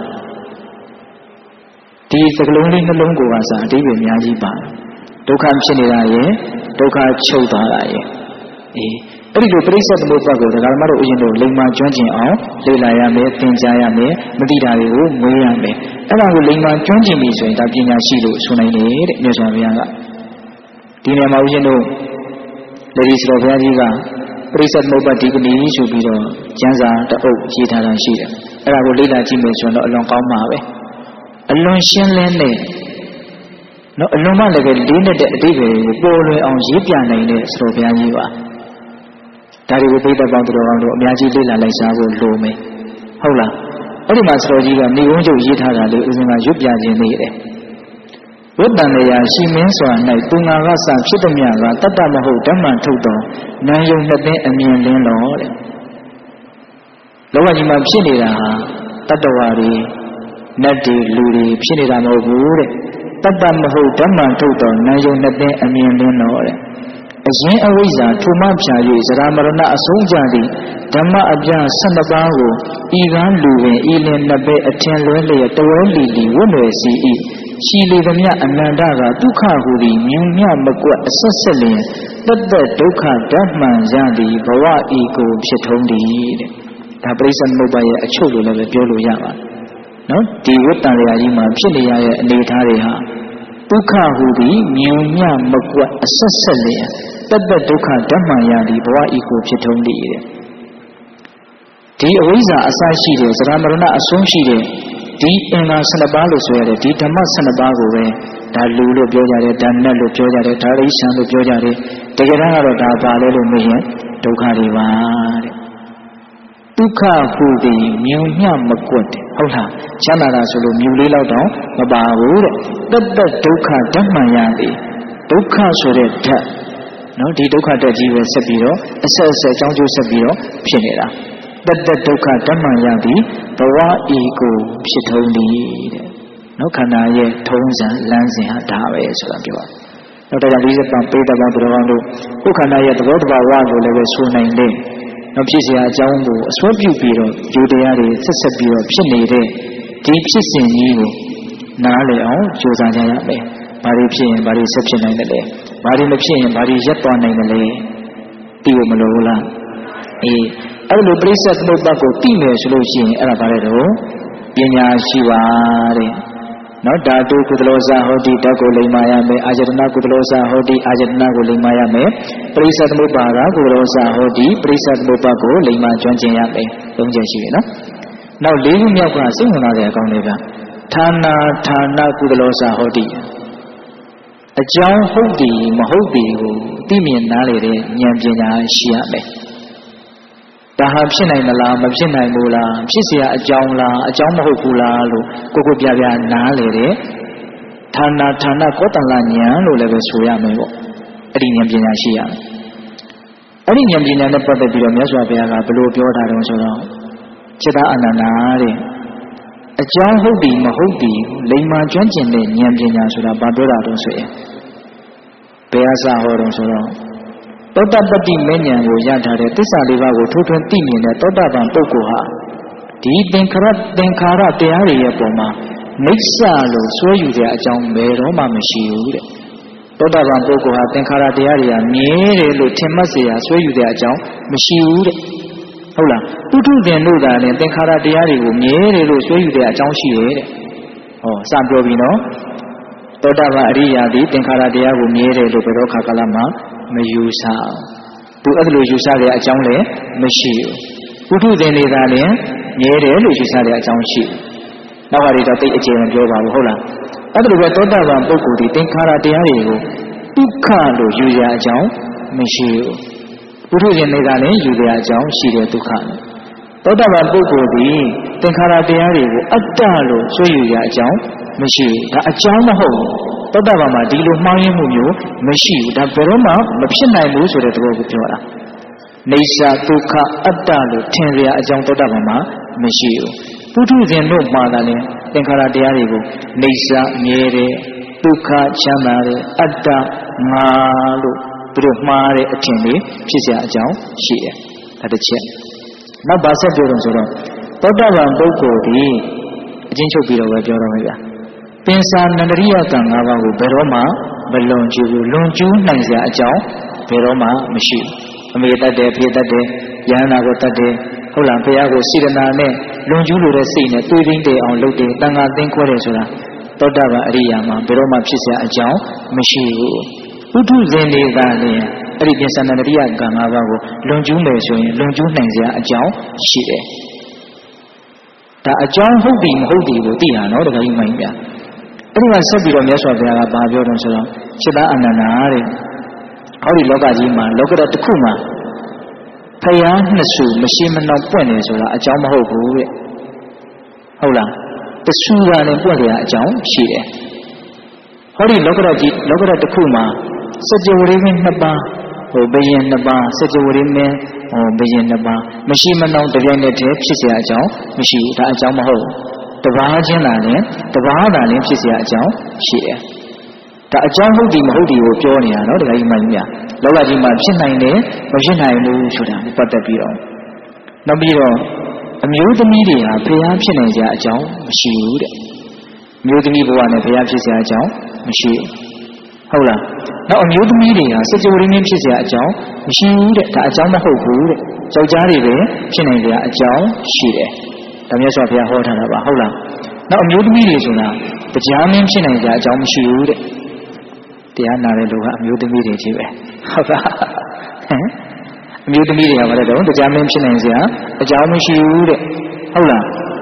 ဒီစကလုံးလေးနှလုံးကိုပါစာအတိပ္ပယ်အများကြီးပါတယ်ဒုက္ခဖြစ်နေတာရဲ့ဒုက္ခချုပ်သွားတာရဲ့အေးအဲ့ဒီလိုပရိစ္ဆေသမုပ္ပါဒ်ကိုဒကာမတို့အရင်တို့လိမ္မာကျွမ်းကျင်အောင်လေ့လာရမယ်သင်ကြားရမယ်မသိတာတွေကိုမွေးရမယ်အဲ့ဒါကိုလိမ္မာကျွမ်းကျင်ပြီဆိုရင်ဒါပညာရှိလို့ဆိုနိုင်တယ်တဲ့မြတ်စွာဘုရားကဒီနေရာမှာဦးဇင်းတို့လေဒီစတော်ဘုရားကြီးကပရိစ္ဆေသမုပ္ပါဒ်ဒီကနေ့ဆိုပြီးတော့ကျမ်းစာတအုပ်ရေးထားတာရှိတယ်အဲ့ဒါကိုလေ့လာကြည့်မယ်ဆိုတော့အလွန်ကောင်းပါပဲအလွန်ရှင်းလင်းတဲ့နော်အလွန်မှလည်းပဲလေးနဲ့တဲ့အတိတ်တွေကိုပေါ်လွင်အောင်ရေးပြနိုင်တဲ့စတော်ဘုရားကြီးပါဒါတွေကိုသိတဲ့ပေါင်းတော်ကောင်းတို့အများကြီးလေ့လာလိုက်စားဖို့လိုမယ်ဟုတ်လားအဲ့ဒီမှာစတော်ကြီးကနေဝန်းကျုပ်ရေးထားတာလေဦးဇင်းကရွတ်ပြခြင်းနေတယ်ဝတ္တန်ရာရှိမင်းစွာ၌သူငါကစဖြစ်သည်များကတတ္တမဟုတ်ဓမ္မထုတ်တော်နာယုံနှစ်သိန်းအမြင်လင်းတော်တဲ့လောကကြီးမှာဖြစ်နေတာဟာတတ္တဝါတွေနတ်တွေလူတွေဖြစ်နေတာမဟုတ်ဘူးတဲ့တတ္တမဟုတ်ဓမ္မထုတ်တော်နာယုံနှစ်သိန်းအမြင်လင်းတော်တဲ့အရင်အဝိဇ္ဇာထုမဖြာ၍ဇရာမရဏအဆုံးကြသည့်ဓမ္မအပြဆယ်နှစ်ပါးကိုဤကန်းလူပင်ဤလင်နှစ်ပဲအထင်လွဲလျက်တဝဲလီလီဝတ်လွယ်စီ၏ရှိလေသမျှအနန္တကဒုက္ခဟူသည်မြင်မြမကွက်အဆက်ဆက်လျင်တတ်တတ်ဒုက္ခဓမ္မှန်ရသည်ဘဝဤကိုဖြစ်ထုံးသည်တဲ့ဒါပရိစ္ဆေသမုပ္ပါဒ်ရဲ့အချုပ်လို့လည်းပြောလို့ရပါတယ်နော်ဒီဝတ္တန်ရာကြီးမှာဖြစ်နေရတဲ့အနေအထားတွေဟာဒုက္ခဟူသည်မြင်မြမကွက်အဆက်ဆက်လျင်တတ်တတ်ဒုက္ခဓမ္မှန်ရသည်ဘဝဤကိုဖြစ်ထုံးသည်တဲ့ဒီအဝိဇ္ဇာအစရှိတဲ့ဇရာမရဏအဆုံးရှိတဲ့ဒီအင်္ဂါဆယ်ပါးလို့ဆိုရတယ်ဒီဓမ္မဆယ်ပါးကိုပဲဒါလူလို့ပြောကြတယ်ဒါနတ်လို့ပြောကြတယ်ဒါရိရှံလို့ပြောကြတယ်တကယ်တမ်းကတော့ဒါပါလဲလို့မေးရင်ဒုက္ခတွေပါတဲ့ဒုက္ခဟူသည်မြုံညမကွတ်တယ်ဟုတ်လားချမ်းသာတာဆိုလို့မြူလေးလောက်တော့မပါဘူးတဲ့တတ်တတ်ဒုက္ခဓမ္မယသည်ဒုက္ခဆိုတဲ့ဓာတ်နော်ဒီဒုက္ခဓာတ်ကြီးပဲဆက်ပြီးတော့အဆက်အဆက်အကြောင်းကျိုးဆက်ပြီးတော့ဖြစ်နေတာတတ္တဒုက္ခဓမ္မယသည်ဘဝဤကိုဖြစ်ထုံးသည်တဲ့နော်ခန္ဓာရဲ့ထုံးစံလမ်းစဉ်ဟာဒါပဲဆိုတာပြောပါတော့တရားလေးပံပေးတဲ့ဘောင်းတော်တို့ခုခန္ဓာရဲ့သဘောတဘာဝကိုလည်းပဲဆိုနိုင်တယ်နော်ဖြစ်เสียအကြောင်းကိုအစွဲပြုပြီးတော့ယူတရားတွေဆက်ဆက်ပြီးတော့ဖြစ်နေတဲ့ဒီဖြစ်စဉ်ကြီးကိုနားလည်အောင်ကြိုးစားကြရမယ်ဘာတွေဖြစ်ရင်ဘာတွေဆက်ဖြစ်နိုင်တယ်လဲဘာတွေမဖြစ်ရင်ဘာတွေရပ်သွားနိုင်တယ်လဲသိဖို့မလိုဘူးလားအေးအဲ့လိုပရိစ္ဆေသမုပ္ပါကိုသိမယ်ဆိုလို့ရှိရင်အဲ့ဒါဘာလဲတော့ပညာရှိပါတဲ့နော်ဓာတုကုသလောဇဟောတိဓာတ်ကိုလိမ္မာရမယ်အာယတနာကုသလောဇဟောတိအာယတနာကိုလိမ္မာရမယ်ပရိစ္ဆေသမုပ္ပါကကုသလောဇဟောတိပရိစ္ဆေသမုပ္ပါကိုလိမ္မာကျွမ်းကျင်ရမယ်သုံးချက်ရှိတယ်နော်နောက်လေးခုမြောက်ကစိတ်ဝင်စားတဲ့အကောင်းတွေကဌာနာဌာနကုသလောဇဟောတိအကြောင်းဟုတ်သည်မဟုတ်သည်ကိုသိမြင်နားလေတဲ့ဉာဏ်ပညာရှိရမယ်ဒါဟာဖြစ်နိုင်မလားမဖြစ်နိုင်ဘူးလားဖြစ်เสียအကြောင်းလားအကြောင်းမဟုတ်ဘူးလားလို့ကိုကိုပြပြနားလေတဲ့ဌာနဌာနကောတလဉာဏ်လို့လည်းပဲဆိုရမယ်ပေါ့အဲ့ဒီဉာဏ်ပညာရှိရမယ်အဲ့ဒီဉာဏ်ပညာနဲ့ပတ်သက်ပြီးတော့မြတ်စွာဘုရားကဘယ်လိုပြောတာတုန်းဆိုတော့จิตအာနန္ဒာတဲ့အကြောင်းဟုတ်သည်မဟုတ်သည်လိမ္မာကျွမ်းကျင်တဲ့ဉာဏ်ပညာဆိုတာဘာပြောတာတုန်းဆိုရင်ဘယ်အစဟောတုန်းဆိုတော့သောတပတ္တိမေဉဏ်ကိုရထားတဲ့သစ္စာလေးပါးကိုထိုးထွင်းသိမြင်တဲ့သောတာပန်ပုဂ္ဂိုလ်ဟာဒီသင်္ခါရသင်္ခါရတရားတွေရဲ့ပုံမှာမိစ္ဆာလို့ဆွဲယူတဲ့အကြောင်းဘယ်တော့မှမရှိဘူးတဲ့သောတာပန်ပုဂ္ဂိုလ်ဟာသင်္ခါရတရားတွေကမြဲတယ်လို့ထင်မှတ်เสียဆွဲယူတဲ့အကြောင်းမရှိဘူးတဲ့ဟုတ်လားပုထုဇဉ်တို့ကလည်းသင်္ခါရတရားတွေကိုမြဲတယ်လို့ဆွဲယူတဲ့အကြောင်းရှိတယ်တဲ့ဟောစပြောပြီးနော်သောတာပန်အရိယာသည်သင်္ခါရတရားကိုမြဲတယ်လို့ဘယ်တော့ခါကာလမှာမယူဆသူအဲ့ဒါလိုယူဆတဲ့အကြောင်းလည်းမရှိဘူးပုထုဇဉ်တွေကလည်းမြဲတယ်လို့ယူဆတဲ့အကြောင်းရှိနောက်ဟာတွေတော့တိတ်အခြေမပြောပါဘူးဟုတ်လားအဲ့ဒါလိုပဲသောတာပန်ပုဂ္ဂိုလ်ဒီသင်္ခါရတရားတွေကိုဒုက္ခလို့ယူရအကြောင်းမရှိဘူးပုထုဇဉ်တွေကလည်းယူရအကြောင်းရှိတယ်ဒုက္ခသောတာပန်ပုဂ္ဂိုလ်ဒီသင်္ခါရတရားတွေကိုအတ္တလို့ဆွေးယူရအကြောင်းမရှိဘူးဒါအကြောင်းမဟုတ်ဘူးသောတာပန်မှာဒီလိုမှောင်ရင်းမှုမျိုးမရှိဘူးဒါဘယ်တော့မှမဖြစ်နိုင်ဘူးဆိုတဲ့သဘောကိုပြောတာနေစာဒုက္ခအတ္တလို့ထင်ရအကြောင်းသောတာပန်မှာမရှိဘူးပုထုဇဉ်တို့မှာလည်းသင်္ခါရတရားတွေကိုနေစာမြဲတယ်ဒုက္ခချမ်းသာတယ်အတ္တငါလို့သူတို့မှားတဲ့အထင်လေးဖြစ်เสียအကြောင်းရှိတယ်ဒါတစ်ချက်နောက်ပါဆက်ပြောလို့ဆိုတော့သောတာပန်ပုဂ္ဂိုလ်ဒီအချင်းချုပ်ပြီးတော့ပဲပြောတော့မယ်ဗျာပင်စာနန္ဒရိယကံ၅ပါးကိုဘယ်တော့မှမလွန်ကျူးဘူးလွန်ကျူးနိုင်စရာအကြောင်းဘယ်တော့မှမရှိဘူးအမေတတ်တယ်ဖေတတ်တယ်ယန္နာကိုတတ်တယ်ဟုတ်လားဘုရားကိုစေတနာနဲ့လွန်ကျူးလို့တဲ့စိတ်နဲ့တွေးသိမ့်တယ်အောင်လုပ်တယ်တန်ခါသိမ့်ခွဲတယ်ဆိုတာသောတာပန်အရိယာမှာဘယ်တော့မှဖြစ်စရာအကြောင်းမရှိဘူးပုထုဇဉ်တွေကလည်းအဲ့ဒီပင်စာနန္ဒရိယကံ၅ပါးကိုလွန်ကျူးမယ်ဆိုရင်လွန်ကျူးနိုင်စရာအကြောင်းရှိတယ်ဒါအကြောင်းဟုတ်ပြီမဟုတ်ပြီကိုသိတာနော်တခါကြီးမှန်ပြအဲ့ဒီမှာဆက်ပြီးတော့မြတ်စွာဘုရားကဘာပြောတော့ဆိုတော့จิตအာနန္ဒာတဲ့ဟောဒီလောကကြီးမှာလောကဓာတ်တစ်ခုမှာဖယားနှစ်ဆူမရှိမနှောင်ပွင့်နေဆိုတာအကြောင်းမဟုတ်ဘူးတဲ့ဟုတ်လားတဆူကလည်းပွင့်ကြရအကြောင်းရှိတယ်ဟောဒီလောကဓာတ်ကြီးလောကဓာတ်တစ်ခုမှာစัจ java ရင်းနှစ်ပါးဟိုဘယင်နှစ်ပါးစัจ java ရင်းနဲ့ဟိုဘယင်နှစ်ပါးမရှိမနှောင်တပြိုင်တည်းဖြစ်เสียအကြောင်းမရှိဘူးဒါအကြောင်းမဟုတ်တဘာချင်းလာနဲ့တဘာသာနဲ့ဖြစ်เสียအကြောင်းရှိတယ်ဒါအကြောင်းဟုတ်ဒီမဟုတ်ဒီကိုပြောနေတာနော်တခါကြီးမှန်ပြီလောကကြီးမှာဖြစ်နိုင်တယ်မဖြစ်နိုင်ဘူးဆိုတာပတ်သက်ပြီးတော့နောက်ပြီးတော့အမျိုးသမီးတွေဟာဖျားဖြစ်နိုင်ကြအကြောင်းမရှိဘူးတဲ့အမျိုးသမီးဘဝနဲ့ဖျားဖြစ်စရာအကြောင်းမရှိဘူးဟုတ်လားနောက်အမျိုးသမီးတွေဟာစัจ java ရင်းဖြစ်စရာအကြောင်းမရှိဘူးတဲ့ဒါအကြောင်းမဟုတ်ဘူးတဲ့ယောက်ျားတွေပဲဖြစ်နိုင်ကြအကြောင်းရှိတယ်ဒါမြတ်စွာဘုရားဟောထားတာပါဟုတ်လားနောက်အမျိုးသမီးတွေဆိုတာတရားမင်းဖြစ်နိုင်ကြအကြောင်းမရှိဘူးတဲ့တရားနာတဲ့လူကအမျိုးသမီးတွေကြီးပဲဟုတ်လားဟမ်အမျိုးသမီးတွေကဘာလဲတော့တရားမင်းဖြစ်နိုင်စရာအကြောင်းမရှိဘူးတဲ့ဟုတ်လားပ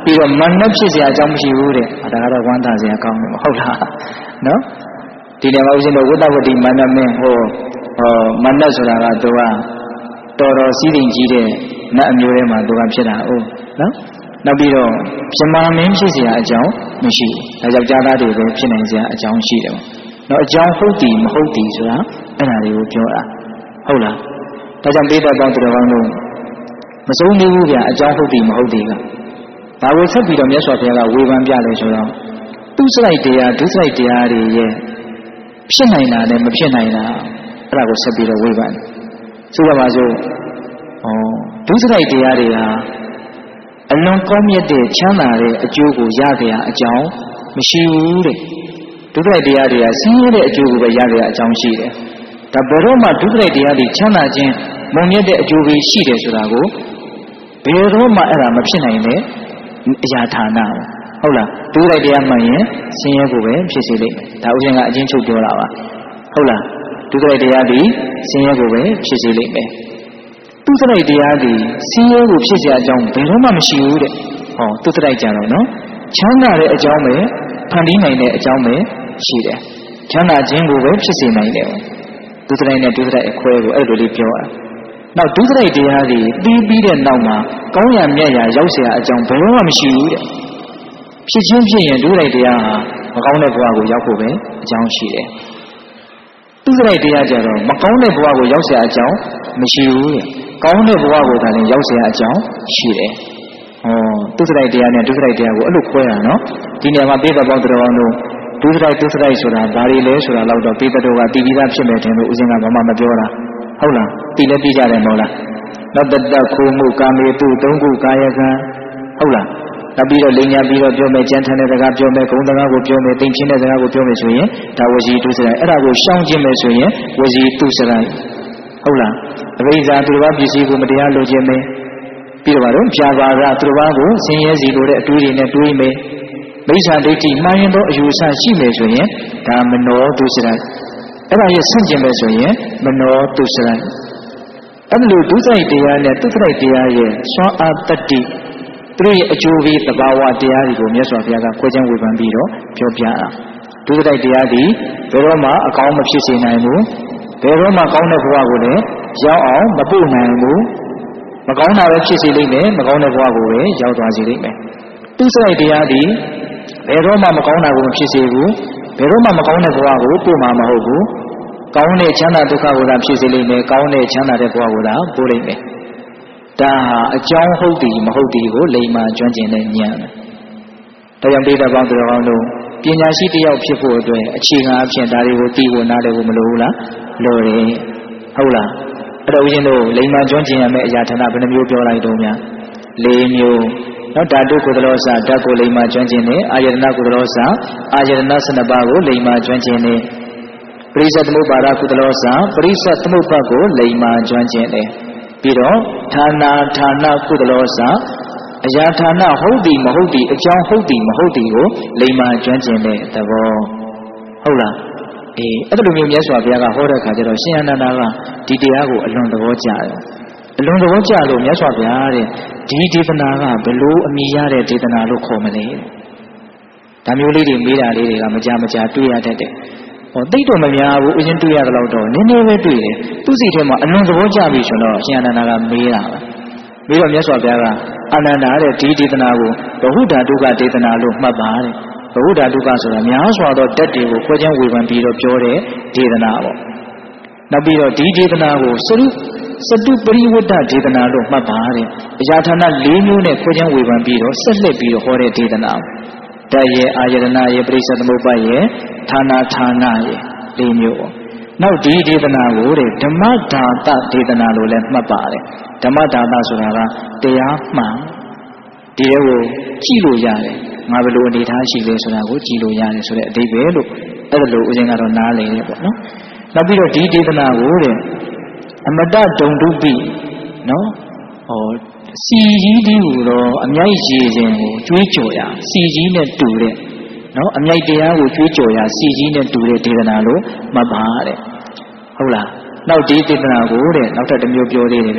ပြီးတော့မနှက်ဖြစ်เสียအကြောင်းမရှိဘူးတဲ့ဒါကတော့ဝမ်းသာเสียကောင်းတယ်မဟုတ်လားနော်ဒီနေရာမှာဦးဇင်းတို့ဝိတ္တဝတ္တိမန္တမင်းဟိုဟောမနှက်ဆိုတာကသူကတော်တော်စီးတိမ်ကြီးတဲ့နတ်အမျိုးထဲမှာသူကဖြစ်တာဟုတ်နော်နောက်ပြီးတော့ပြမမင်းဖြစ်เสียအကြောင်းမရှိဘူးဒါကြောင့်ကြားသားတွေပဲဖြစ်နိုင်เสียအကြောင်းရှိတယ်နော်အကြောင်းဟုတ်တယ်မဟုတ်တယ်ဆိုတာအဲ့ဒါတွေကိုပြောတာဟုတ်လားဒါကြောင့်ပိဋကပေါင်းသူတော်ကောင်းတို့မဆုံးသေးဘူးဗျာအကြောင်းဟုတ်တယ်မဟုတ်တယ်ကဒါကိုဆက်ပြီးတော့မြတ်စွာဘုရားကဝေဖန်ပြတယ်ဆိုတော့သူစလိုက်တရားဒုစလိုက်တရားတွေရဲ့ဖြစ်နိုင်တာနဲ့မဖြစ်နိုင်တာအဲ့ဒါကိုဆက်ပြီးတော့ဝေဖန်ဆိုကြပါစို့ဩဒုစလိုက်တရားတွေဟာအလွန်ကောင်းမြတ်တဲ့ချမ်းသာတဲ့အကျိုးကိုရကြရအကြောင်းမရှိဘူးတဲ့ဒုစလိုက်တရားတွေကဆင်းရဲတဲ့အကျိုးကိုပဲရကြရအကြောင်းရှိတယ်ဒါဘယ်တော့မှဒုစလိုက်တရားတွေချမ်းသာခြင်းမုံမြတ်တဲ့အကျိုးပေးရှိတယ်ဆိုတာကိုဘယ်တော့မှအဲ့ဒါမဖြစ်နိုင်တဲ့အရာဌာနဟုတ်လားဒုစလိုက်တရားမှန်ရင်ဆင်းရဲကိုပဲဖြစ်စေလိမ့်မယ်ဒါဥစဉ်ကအချင်းချုပ်ပြောတာပါဟုတ်လားဒုစရိုက်တရားသည်ဆင်းရဲကိုပဲဖြစ်စေလိမ့်မယ်ဒုစရိုက်တရားသည်ဆင်းရဲကိုဖြစ်စေအကြောင်းဘယ်တော့မှမရှိဘူးတဲ့ဟောဒုစရိုက်ကြတော့နော်ချမ်းသာတဲ့အကြောင်းပဲဖန်တီးနိုင်တဲ့အကြောင်းပဲရှိတယ်ချမ်းသာခြင်းကိုပဲဖြစ်စေနိုင်တယ်ဒုစရိုက်နဲ့ဒုစရိုက်အခွဲကိုအဲ့လိုလေးပြောတာနောက်ဒုစရိုက်တရားသည်ပြီးပြီးတဲ့နောက်မှာကောင်းရာမြတ်ရာရောက်เสียအကြောင်းဘယ်တော့မှမရှိဘူးတဲ့ဖြစ်ချင်းဖြစ်ရင်ဒုစရိုက်တရားဟာမကောင်းတဲ့ဘဝကိုရောက်ဖို့ပဲအကြောင်းရှိတယ်ဒုစရိုက်တရားကြတော့မကောင်းတဲ့ဘဝကိုရောက်เสียအကြောင်းမရှိဘူးတဲ့ကောင်းတဲ့ဘဝကိုသာလည်းရောက်เสียအကြောင်းရှိတယ်ဟောဒုစရိုက်တရားနဲ့ဒုစရိုက်တရားကိုအဲ့လိုခွဲတာနော်ဒီနေရာမှာပိဋကပေါင်းတော်တို့ဒုစရိုက်ဒုစရိုက်ဆိုတာဘာတွေလဲဆိုတာတော့ပိဋကတို့ကတည်ပြီးသားဖြစ်မယ်တင်လို့ဦးဇင်းကဘာမှမပြောတာဟုတ်လားတည်လည်းပြီးကြတယ်မဟုတ်လားနောက်တတခိုးမှုကာမေတုသုံးခုကာယကံဟုတ်လားနောက်ပြီးတော့လိညာပြီးတော့ပြောမယ်ကြမ်းထမ်းတဲ့စကားပြောမယ်ဂုဏ်စကားကိုပြောမယ်တိမ်ချင်းတဲ့စကားကိုပြောမယ်ဆိုရင်ဒါဝစီတုစရိုက်အဲ့ဒါကိုရှောင်ကျင်မယ်ဆိုရင်ဝစီတုစရိုက်ဟုတ်လားအဘိဓါသူတော်ဘာပစ္စည်းကိုမတရားလိုချင်မယ်ပြီးတော့ဘာလို့ဖြာပါကသူတော်ဘာကိုဆင်းရဲစီလိုတဲ့အတွေးတွေနဲ့တွေးမယ်မိစ္ဆာဒိဋ္ဌိမှားရင်တော့အယူဆရှိမယ်ဆိုရင်ဒါမနောတုစရိုက်အဲ့ဒါရဲ့ဆန့်ကျင်မယ်ဆိုရင်မနောတုစရိုက်အဲ့လိုဒုစရိုက်တရားနဲ့တုစရိုက်တရားရဲ့စွမ်းအားတတ္တိသူတို့ရဲ့အကျိုးပေးသဘာဝတရားတွေကိုမြတ်စွာဘုရားကခွဲခြမ်းဝေဖန်ပြီးတော့ပြောပြတာဒုစရိုက်တရားသည်ဘယ်တော့မှအကောင်းမဖြစ်စေနိုင်ဘူးဘယ်တော့မှကောင်းတဲ့ဘဝကိုလည်းရောက်အောင်မပို့နိုင်ဘူးမကောင်းတာပဲဖြစ်စေလိမ့်မယ်မကောင်းတဲ့ဘဝကိုပဲရောက်သွားစေလိမ့်မယ်ဒုစရိုက်တရားသည်ဘယ်တော့မှမကောင်းတာကိုမဖြစ်စေဘူးဘယ်တော့မှမကောင်းတဲ့ဘဝကိုပို့မှာမဟုတ်ဘူးကောင်းတဲ့ချမ်းသာဒုက္ခကိုသာဖြစ်စေလိမ့်မယ်ကောင်းတဲ့ချမ်းသာတဲ့ဘဝကိုသာပို့လိမ့်မယ်ဒါဟာအကြောင်းဟုတ်သည်မဟုတ်သည်ကိုလိမ္မာကျွမ်းကျင်တဲ့ဉာဏ်ဒါကြောင့်ပိဋကပေါင်းသူတော်ကောင်းတို့ပညာရှိတစ်ယောက်ဖြစ်ဖို့အတွက်အခြေခံအဖြစ်ဒါတွေကိုသိဖို့နားလည်ဖို့မလိုဘူးလားလိုတယ်ဟုတ်လားအဲ့တော့ဦးဇင်းတို့လိမ္မာကျွမ်းကျင်ရမယ့်အရာဌာနဘယ်နှမျိုးပြောလိုက်တော့များ၄မျိုးနော်ဓာတုကုသလောစဓာတ်ကိုလိမ္မာကျွမ်းကျင်တယ်အာယတနာကုသလောစအာယတနာ၁၂ပါးကိုလိမ္မာကျွမ်းကျင်တယ်ပရိစ္ဆေသမုပ္ပါဒကုသလောစပရိစ္ဆေသမုပ္ပါကိုလိမ္မာကျွမ်းကျင်တယ်ပြီးတော့ဌာနာဌာနကုသလောစအရာဌာနဟုတ်သည်မဟုတ်သည်အကြောင်းဟုတ်သည်မဟုတ်သည်ကိုလိမ္မာကျွမ်းကျင်တဲ့သဘောဟုတ်လားအေးအဲ့လိုမျိုးမြတ်စွာဘုရားကဟောတဲ့အခါကျတော့ရှင်အနန္ဒာကဒီတရားကိုအလွန်သဘောကျတယ်အလွန်သဘောကျလို့မြတ်စွာဘုရားတဲ့ဒီဒေသနာကဘလို့အမိရတဲ့ဒေသနာလို့ခေါ်မလဲဒါမျိုးလေးတွေမေးတာလေးတွေကမကြမကြာတွေ့ရတတ်တယ်ဟောသိတော့မများဘူးအရင်တွေ့ရတော့တော့နည်းနည်းပဲတွေ့တယ်သူ့စိတ်ထဲမှာအလွန်သဘောကျပြီဆိုတော့ရှင်အနန္ဒာကမေးတာပဲမေးတော့မြတ်စွာဘုရားကအနန္ဒာတဲ့ဒီဒေသနာကိုဘဟုဓာတုကဒေသနာလို့မှတ်ပါတဲ့ဘဟုဓာတုကဆိုတာများစွာသောဓာတ်တွေကိုခွဲခြမ်းဝေဖန်ပြီးတော့ပြောတဲ့ဒေသနာပေါ့နောက်ပြီးတော့ဒီဒေသနာကိုစရုစတုပရိဝတ္တဒေသနာလို့မှတ်ပါတဲ့အရာဌာန၄မျိုးနဲ့ခွဲခြမ်းဝေဖန်ပြီးတော့ဆက်လက်ပြီးတော့ဟောတဲ့ဒေသနာဓာတ်ရဲ့အာယတနာရဲ့ပရိစ္ဆေသမုပ္ပါရဲ့ဌာနာဌာနရဲ့၄မျိုးပေါ့နောက်ဒီဒေသနာကိုတဲ့ဓမ္မဒါတဒေသနာလို့လည်းမှတ်ပါတယ်ဓမ္မဒါတဆိုတာကတရားမှန်ဒီတဲ့ကိုကြည့်လို့ရတယ်ငါဘယ်လိုအနေထားရှိလဲဆိုတာကိုကြည့်လို့ရတယ်ဆိုတဲ့အဓိပ္ပာယ်လို့အဲ့ဒါလို့ဦးဇင်းကတော့နားလည်တယ်ပေါ့နော်နောက်ပြီးတော့ဒီဒေသနာကိုတဲ့အမတဒုံတုပိနော်ဟောစီကြီးဒီဟူတော့အမြိုက်ရည်ခြင်းကိုကြွေးကြော်ရစီကြီးနဲ့တူတဲ့နော်အမြိုက်တရားကိုကြွေးကြော်ရစီကြီးနဲ့တူတဲ့ဒေသနာလို့မှတ်ပါတဲ့ဟုတ်လားနောက်ဒီဒေသနာကိုတဲ့နောက်ထပ်တစ်မျိုးပြောသေးတယ်ဗျာ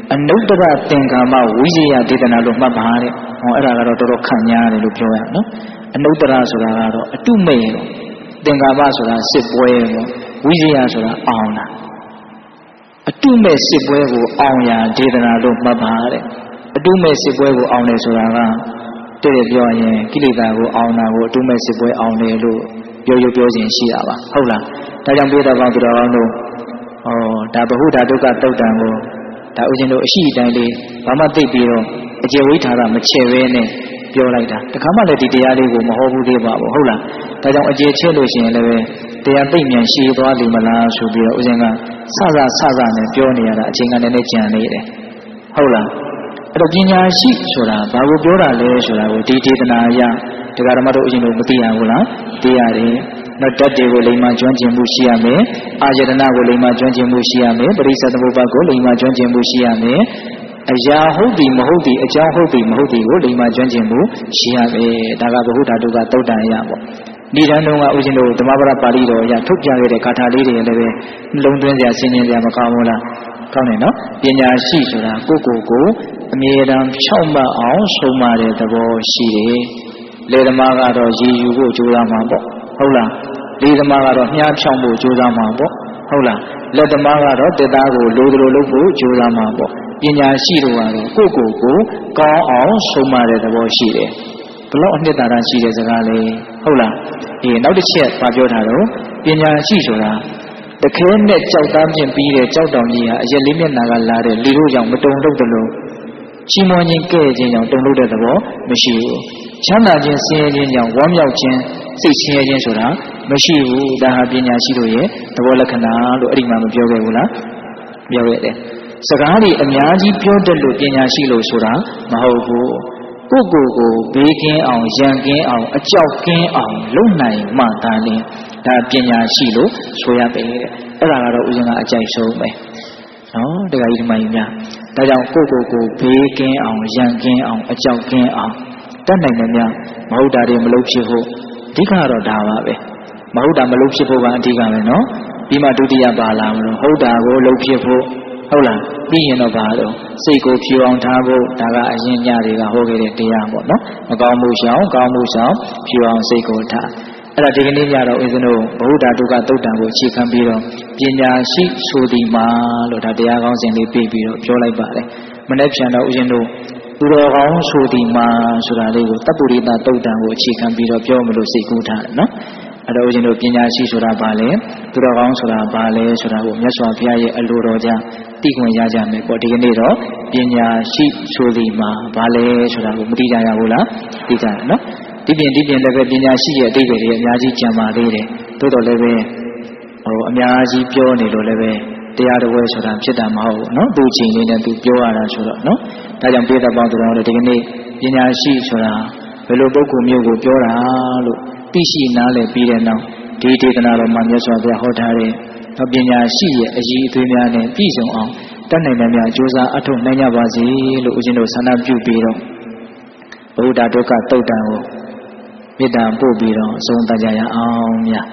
အနုတ္တရသင်္ကာမဝိဇယဒေသနာလို့မှတ်ပါတဲ့ဟောအဲ့ဒါကတော့တော်တော်ခန့်ညားတယ်လို့ပြောရအောင်နော်အနုတ္တရဆိုတာကတော့အတုမဲ့ရောသင်္ကာမဆိုတာစစ်ပွဲရောဝိဇယဆိုတာအောင်တာအတုမဲ့စစ်ပွဲကိုအောင်ရာဒေသနာလို့မှတ်ပါတဲ့အတုမဲ့စစ်ပွဲကိုအောင်တယ်ဆိုတာကတည့်ရပြောရင်ကိလေသာကိုအောင်တာကိုအတုမဲ့စစ်ပွဲအောင်တယ်လို့ပြောရပြောခြင်းရှိတာပါဟုတ်လားဒါကြောင့်ပြောတာပေါင်းသူတော်ကောင်းတို့ဟောဒါဗဟုဓာတုကတုတ်တံကိုဒါဥစဉ်တို့အရှိအတိုင်းလေးဘာမှသိပြီးတော့အကျေဝိထာရမချဲ့ပဲနဲ့ပြောလိုက်တာတခါမှလည်းဒီတရားလေးကိုမဟောဘူးသေးပါဘူးဟုတ်လားဒါကြောင့်အကျေချဲ့လို့ရှိရင်လည်းတရားသိမြန်ရှိသွားလိမ့်မလားဆိုပြီးတော့ဥစဉ်ကဆဆဆဆနဲ့ပြောနေရတာအချိန်ကလည်းနဲ့ကြံနေတယ်ဟုတ်လားအဲ့တော့ပညာရှိဆိုတာဘာကိုပြောတာလဲဆိုတာကိုဒီဒေသနာအရတရားဓမ္မတို့ဥစဉ်တို့မသိရဘူးလားသိရတယ်နော်တတ်တွေကိုလိမ္မာကျွမ်းကျင်မှုရှိရမယ်အာယတနာကိုလိမ္မာကျွမ်းကျင်မှုရှိရမယ်ပရိစ္ဆေသမုပ္ပါကိုလိမ္မာကျွမ်းကျင်မှုရှိရမယ်အရာဟုတ်သည်မဟုတ်သည်အကြောင်းဟုတ်သည်မဟုတ်သည်ကိုလိမ္မာကျွမ်းကျင်မှုရှိရမယ်ဒါကဗဟုဓာတုကသုတ်တန်ရပေါ့ဒီတန်းတုန်းကဥစဉ်တို့ဓမ္မပဒပါဠိတော်အရထုတ်ပြခဲ့တဲ့ဂါထာလေးတွေလည်းပဲလုံးသွင်းစရာဆင်ခြင်စရာမကောင်းဘူးလားကောင်းတယ်နော်ပညာရှိဆိုတာကိုယ့်ကိုယ်ကိုအမြဲတမ်းဖြောင့်မတ်အောင်ဆုံးမတဲ့သဘောရှိတယ်လေဓမ္မကတော့ရည်ယူဖို့ကြိုးစားမှာပေါ့ဟုတ်လားလေဓမ္မကတော့မြားဖြောင့်ဖို့ကြိုးစားမှာပေါ့ဟုတ်လားလက်ဓမ္မကတော့တက်သားကိုလိုသလိုလုပ်ဖို့ကြိုးစားမှာပေါ့ပညာရှိတို့ကတော့ကိုယ့်ကိုယ်ကိုကောင်းအောင်ဆုံးမတဲ့သဘောရှိတယ်ဘလို့အနှစ်သာရရှိတဲ့စကားလေးဟုတ်လားဒီနောက်တစ်ချက်ပါပြောထားတော့ပညာရှိဆိုတာတခဲနဲ့ကြောက်သားပြင်ပြီးတဲ့ကြောက်တောင်ကြီးဟာအရက်လေးမျက်နှာကလာတဲ့လေတို့ကြောင့်မတုံလို့တယ်လို့ချီးမွမ်းခြင်းကဲ့ခြင်းကြောင့်တုံလို့တဲ့သဘောမရှိဘူးချမ်းသာခြင်းဆင်းရဲခြင်းကြောင့်ဝမ်းမြောက်ခြင်းစိတ်ဆင်းရဲခြင်းဆိုတာမရှိဘူးဒါဟာပညာရှိတို့ရဲ့သဘောလက္ခဏာလို့အဲ့ဒီမှာမပြောခဲ့ဘူးလားပြောခဲ့တယ်စကားတွေအများကြီးပြောတတ်လို့ပညာရှိလို့ဆိုတာမဟုတ်ဘူးကိုယ့်ကိုယ်ကိုဘေးကင်းအောင်ရန်ကင်းအောင်အကြောက်ကင်းအောင်လုပ်နိုင်မှသာလျှင်ဒါပညာရှိလို့ဆိုရပေတဲ့အဲ့ဒါကတော့ဥစဉ်ကအကြိုက်ဆုံးပဲနော်တရားကြီးဒီမှယူများဒါကြောင့်ကိုယ့်ကိုယ်ကိုဘေးကင်းအောင်ရန်ကင်းအောင်အကြောက်ကင်းအောင်တတ်နိုင်တယ်များမဟုတ်တာတွေမလုပ်ဖြစ်ဖို့အဓိကတော့ဒါပါပဲမဟုတ်တာမလုပ်ဖြစ်ဖို့ကအဓိကပဲနော်ပြီးမှဒုတိယပါလာမလို့ဟုတ်တာကိုလုပ်ဖြစ်ဖို့ဟုတ်လားပြီးရင်တော့ဘာလို့စိတ်ကိုဖြူအောင်ထားဖို့ဒါကအရင်ညတွေကဟောခဲ့တဲ့တရားပေါ့နော်မကောင်းမှုရှောင်ကောင်းမှုရှောင်ဖြူအောင်စိတ်ကိုထားအဲ့ဒါဒီကနေ့ညတော့ဦးဇင်းတို့ဘုရားတုကသုတ်တံကိုအခြေခံပြီးတော့ပညာရှိဆိုသည်မှာလို့ဒါတရားကောင်းစဉ်လေးပြပြီးတော့ပြောလိုက်ပါတယ်မနေ့ပြန်တော့ဦးဇင်းတို့သူတော်ကောင်းဆိုသည်မှာဆိုတာလေးကိုတပ္ပုရိသသုတ်တံကိုအခြေခံပြီးတော့ပြောမလို့စိတ်ကူးထားတယ်နော်အဲ့တော့ဦးဇင်းတို့ပညာရှိဆိုတာဘာလဲသူတော်ကောင်းဆိုတာဘာလဲဆိုတာကိုမြတ်စွာဘုရားရဲ့အလိုတော်ကြောင့်သိခွင့်ရကြမယ်ပေါ့ဒီကနေ့တော့ပညာရှိဆိုသည်မှာဘာလဲဆိုတာကိုမသိကြရဘူးလားသိကြတယ်နော်ဒီပြင်ဒီပြင်လည်းပဲပညာရှိရဲ့အတိတ်တွေအများကြီးကြံပါသေးတယ်သို့တော်လည်းပဲဟိုအများကြီးပြောနေလို့လည်းပဲတရားတော်ဝဲဆိုတာဖြစ်တာမဟုတ်ဘူးနော်သူချိန်လေးနဲ့သူပြောရတာဆိုတော့နော်ဒါကြောင့်ပြေတဲ့ပေါင်းသူတော်တို့ဒီကနေ့ပညာရှိဆိုတာဘယ်လိုပုဂ္ဂိုလ်မျိုးကိုပြောတာလို့သိရှိနားလည်ပြီးတဲ့နောက်ဒီဒေသနာတော်မှာမြတ်စွာဘုရားဟောထားတဲ့ပညာရှိရဲ့အရေးအသွေးများနဲ့ပြည့်စုံအောင်တတ်နိုင်တဲ့များကြိုးစားအထောက်နိုင်ကြပါစေလို့ဦးဇင်းတို့ဆန္ဒပြုပြီးတော့ဘုရားဒုက္ခသုတ်တံကိုမေတ္တာပို့ပြီးတော့အဆုံးသတ်ကြရအောင်မြတ်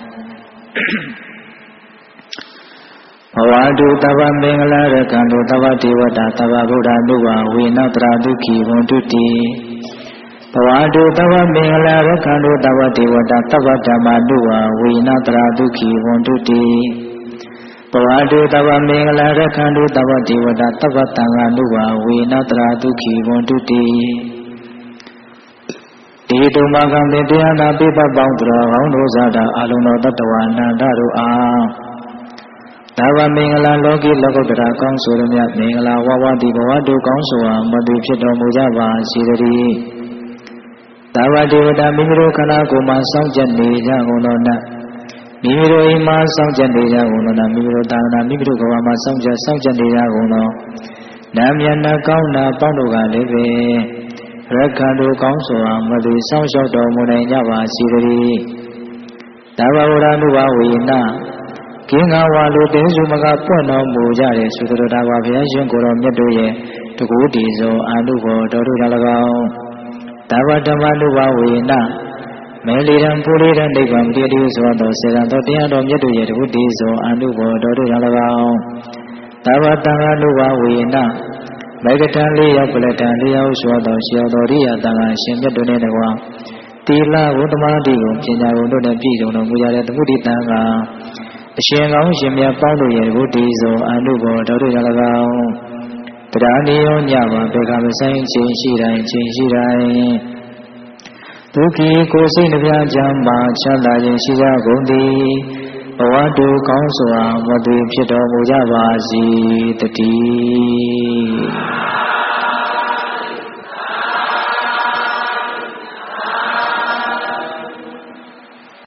ဘဝတုတဗ္ဗမင်္ဂလာရကံတုတဗ္ဗဒေဝတာတဗ္ဗဗုဒ္ဓနုဝဝေနတရာဒုက္ခိဝန္တုတိဘဝတုတဗ္ဗမင်္ဂလာရကံတုတဗ္ဗဒေဝတာတဗ္ဗဓမ္မနုဝဝေနတရာဒုက္ခိဝန္တုတိဘဝတုတဗ္ဗမင်္ဂလာရကံတုတဗ္ဗဒေဝတာတဗ္ဗတံဃာနုဝဝေနတရာဒုက္ခိဝန္တုတိဒီတုမကံတေတရားနာပိပပေါင်းသူတော်ကောင်းတို့ဇာတာအလုံးတော်တတဝါနန္ဒတို့အားဒါဝမင်္ဂလာလောကီလောကုတ္တရာကောင်းဆိုရမြတ်မင်္ဂလာဝဝတိဘဝတုကောင်းစွာမတူဖြစ်တော်မူကြပါစေတည်းဒါဝဒေဝတာမိမိတို့ခန္ဓာကိုယ်မှာစောင့်ကြနေကြကုန်တော်နတ်မိမိတို့အိမ်မှာစောင့်ကြနေကြကုန်တော်နတ်မိမိတို့သာသနာမိမိတို့ကဘာမှာစောင့်ကြစောင့်ကြနေကြကုန်တော်နာမယနာကောင်းတာပေါင်းတို့ကလည်းပဲရက္ခဏတို့ကောင်းစွာမတူစောင့်ရှောက်တော်မူနိုင်ကြပါစေတည်းဒါဝဝရနုဘဝေနကင်းကားဝါလိုတင်းစုမကပွင့်တော်မူကြတဲ့သုတ္တရာဘုရားရှင်ကိုယ်တော်မြတ်တို့ရဲ့တကူတည်သောအာနုဘောတော်တို့ကြောင့်၎င်းဒါဝဓမ္မနုဘဝေနမဲလီရန်ပူရိရန်နိဗ္ဗာန်တည်တည်သောသောစေတံသောတရားတော်မြတ်တို့ရဲ့တကူတည်သောအာနုဘောတော်တို့ကြောင့်၎င်းဒါဝတံဃာနုဘဝေနမေကတံလေးရောက်ပလတံလေးရောက်စွာတော်ရှိတော်ရိယတန်ခါရှင်မြတ်တို့နဲ့တကွာတိလဝတ္တမတိကိုပညာကုန်တို့နဲ့ပြည့်စုံတော်မူကြတဲ့သမုဒိတံကအရှင်ကောင်းရှင်မြတ်ပေါင်းတို့ရဲ့ဘုဒ္ဓီဆိုအနုဘောတော်တို့ကြောင့်၎င်းတရားနေရောညပါဘေကမဆိုင်ချင်းရှိတိုင်းချင်းရှိတိုင်းဒုက္ခိကိုယ်စိတ်နှပြချမ်းသာချမ်းသာခြင်းရှိကြကုန်သည်ဘဝတုကောင်းစွာမသွေဖြစ်တော်မူကြပါစေတည်း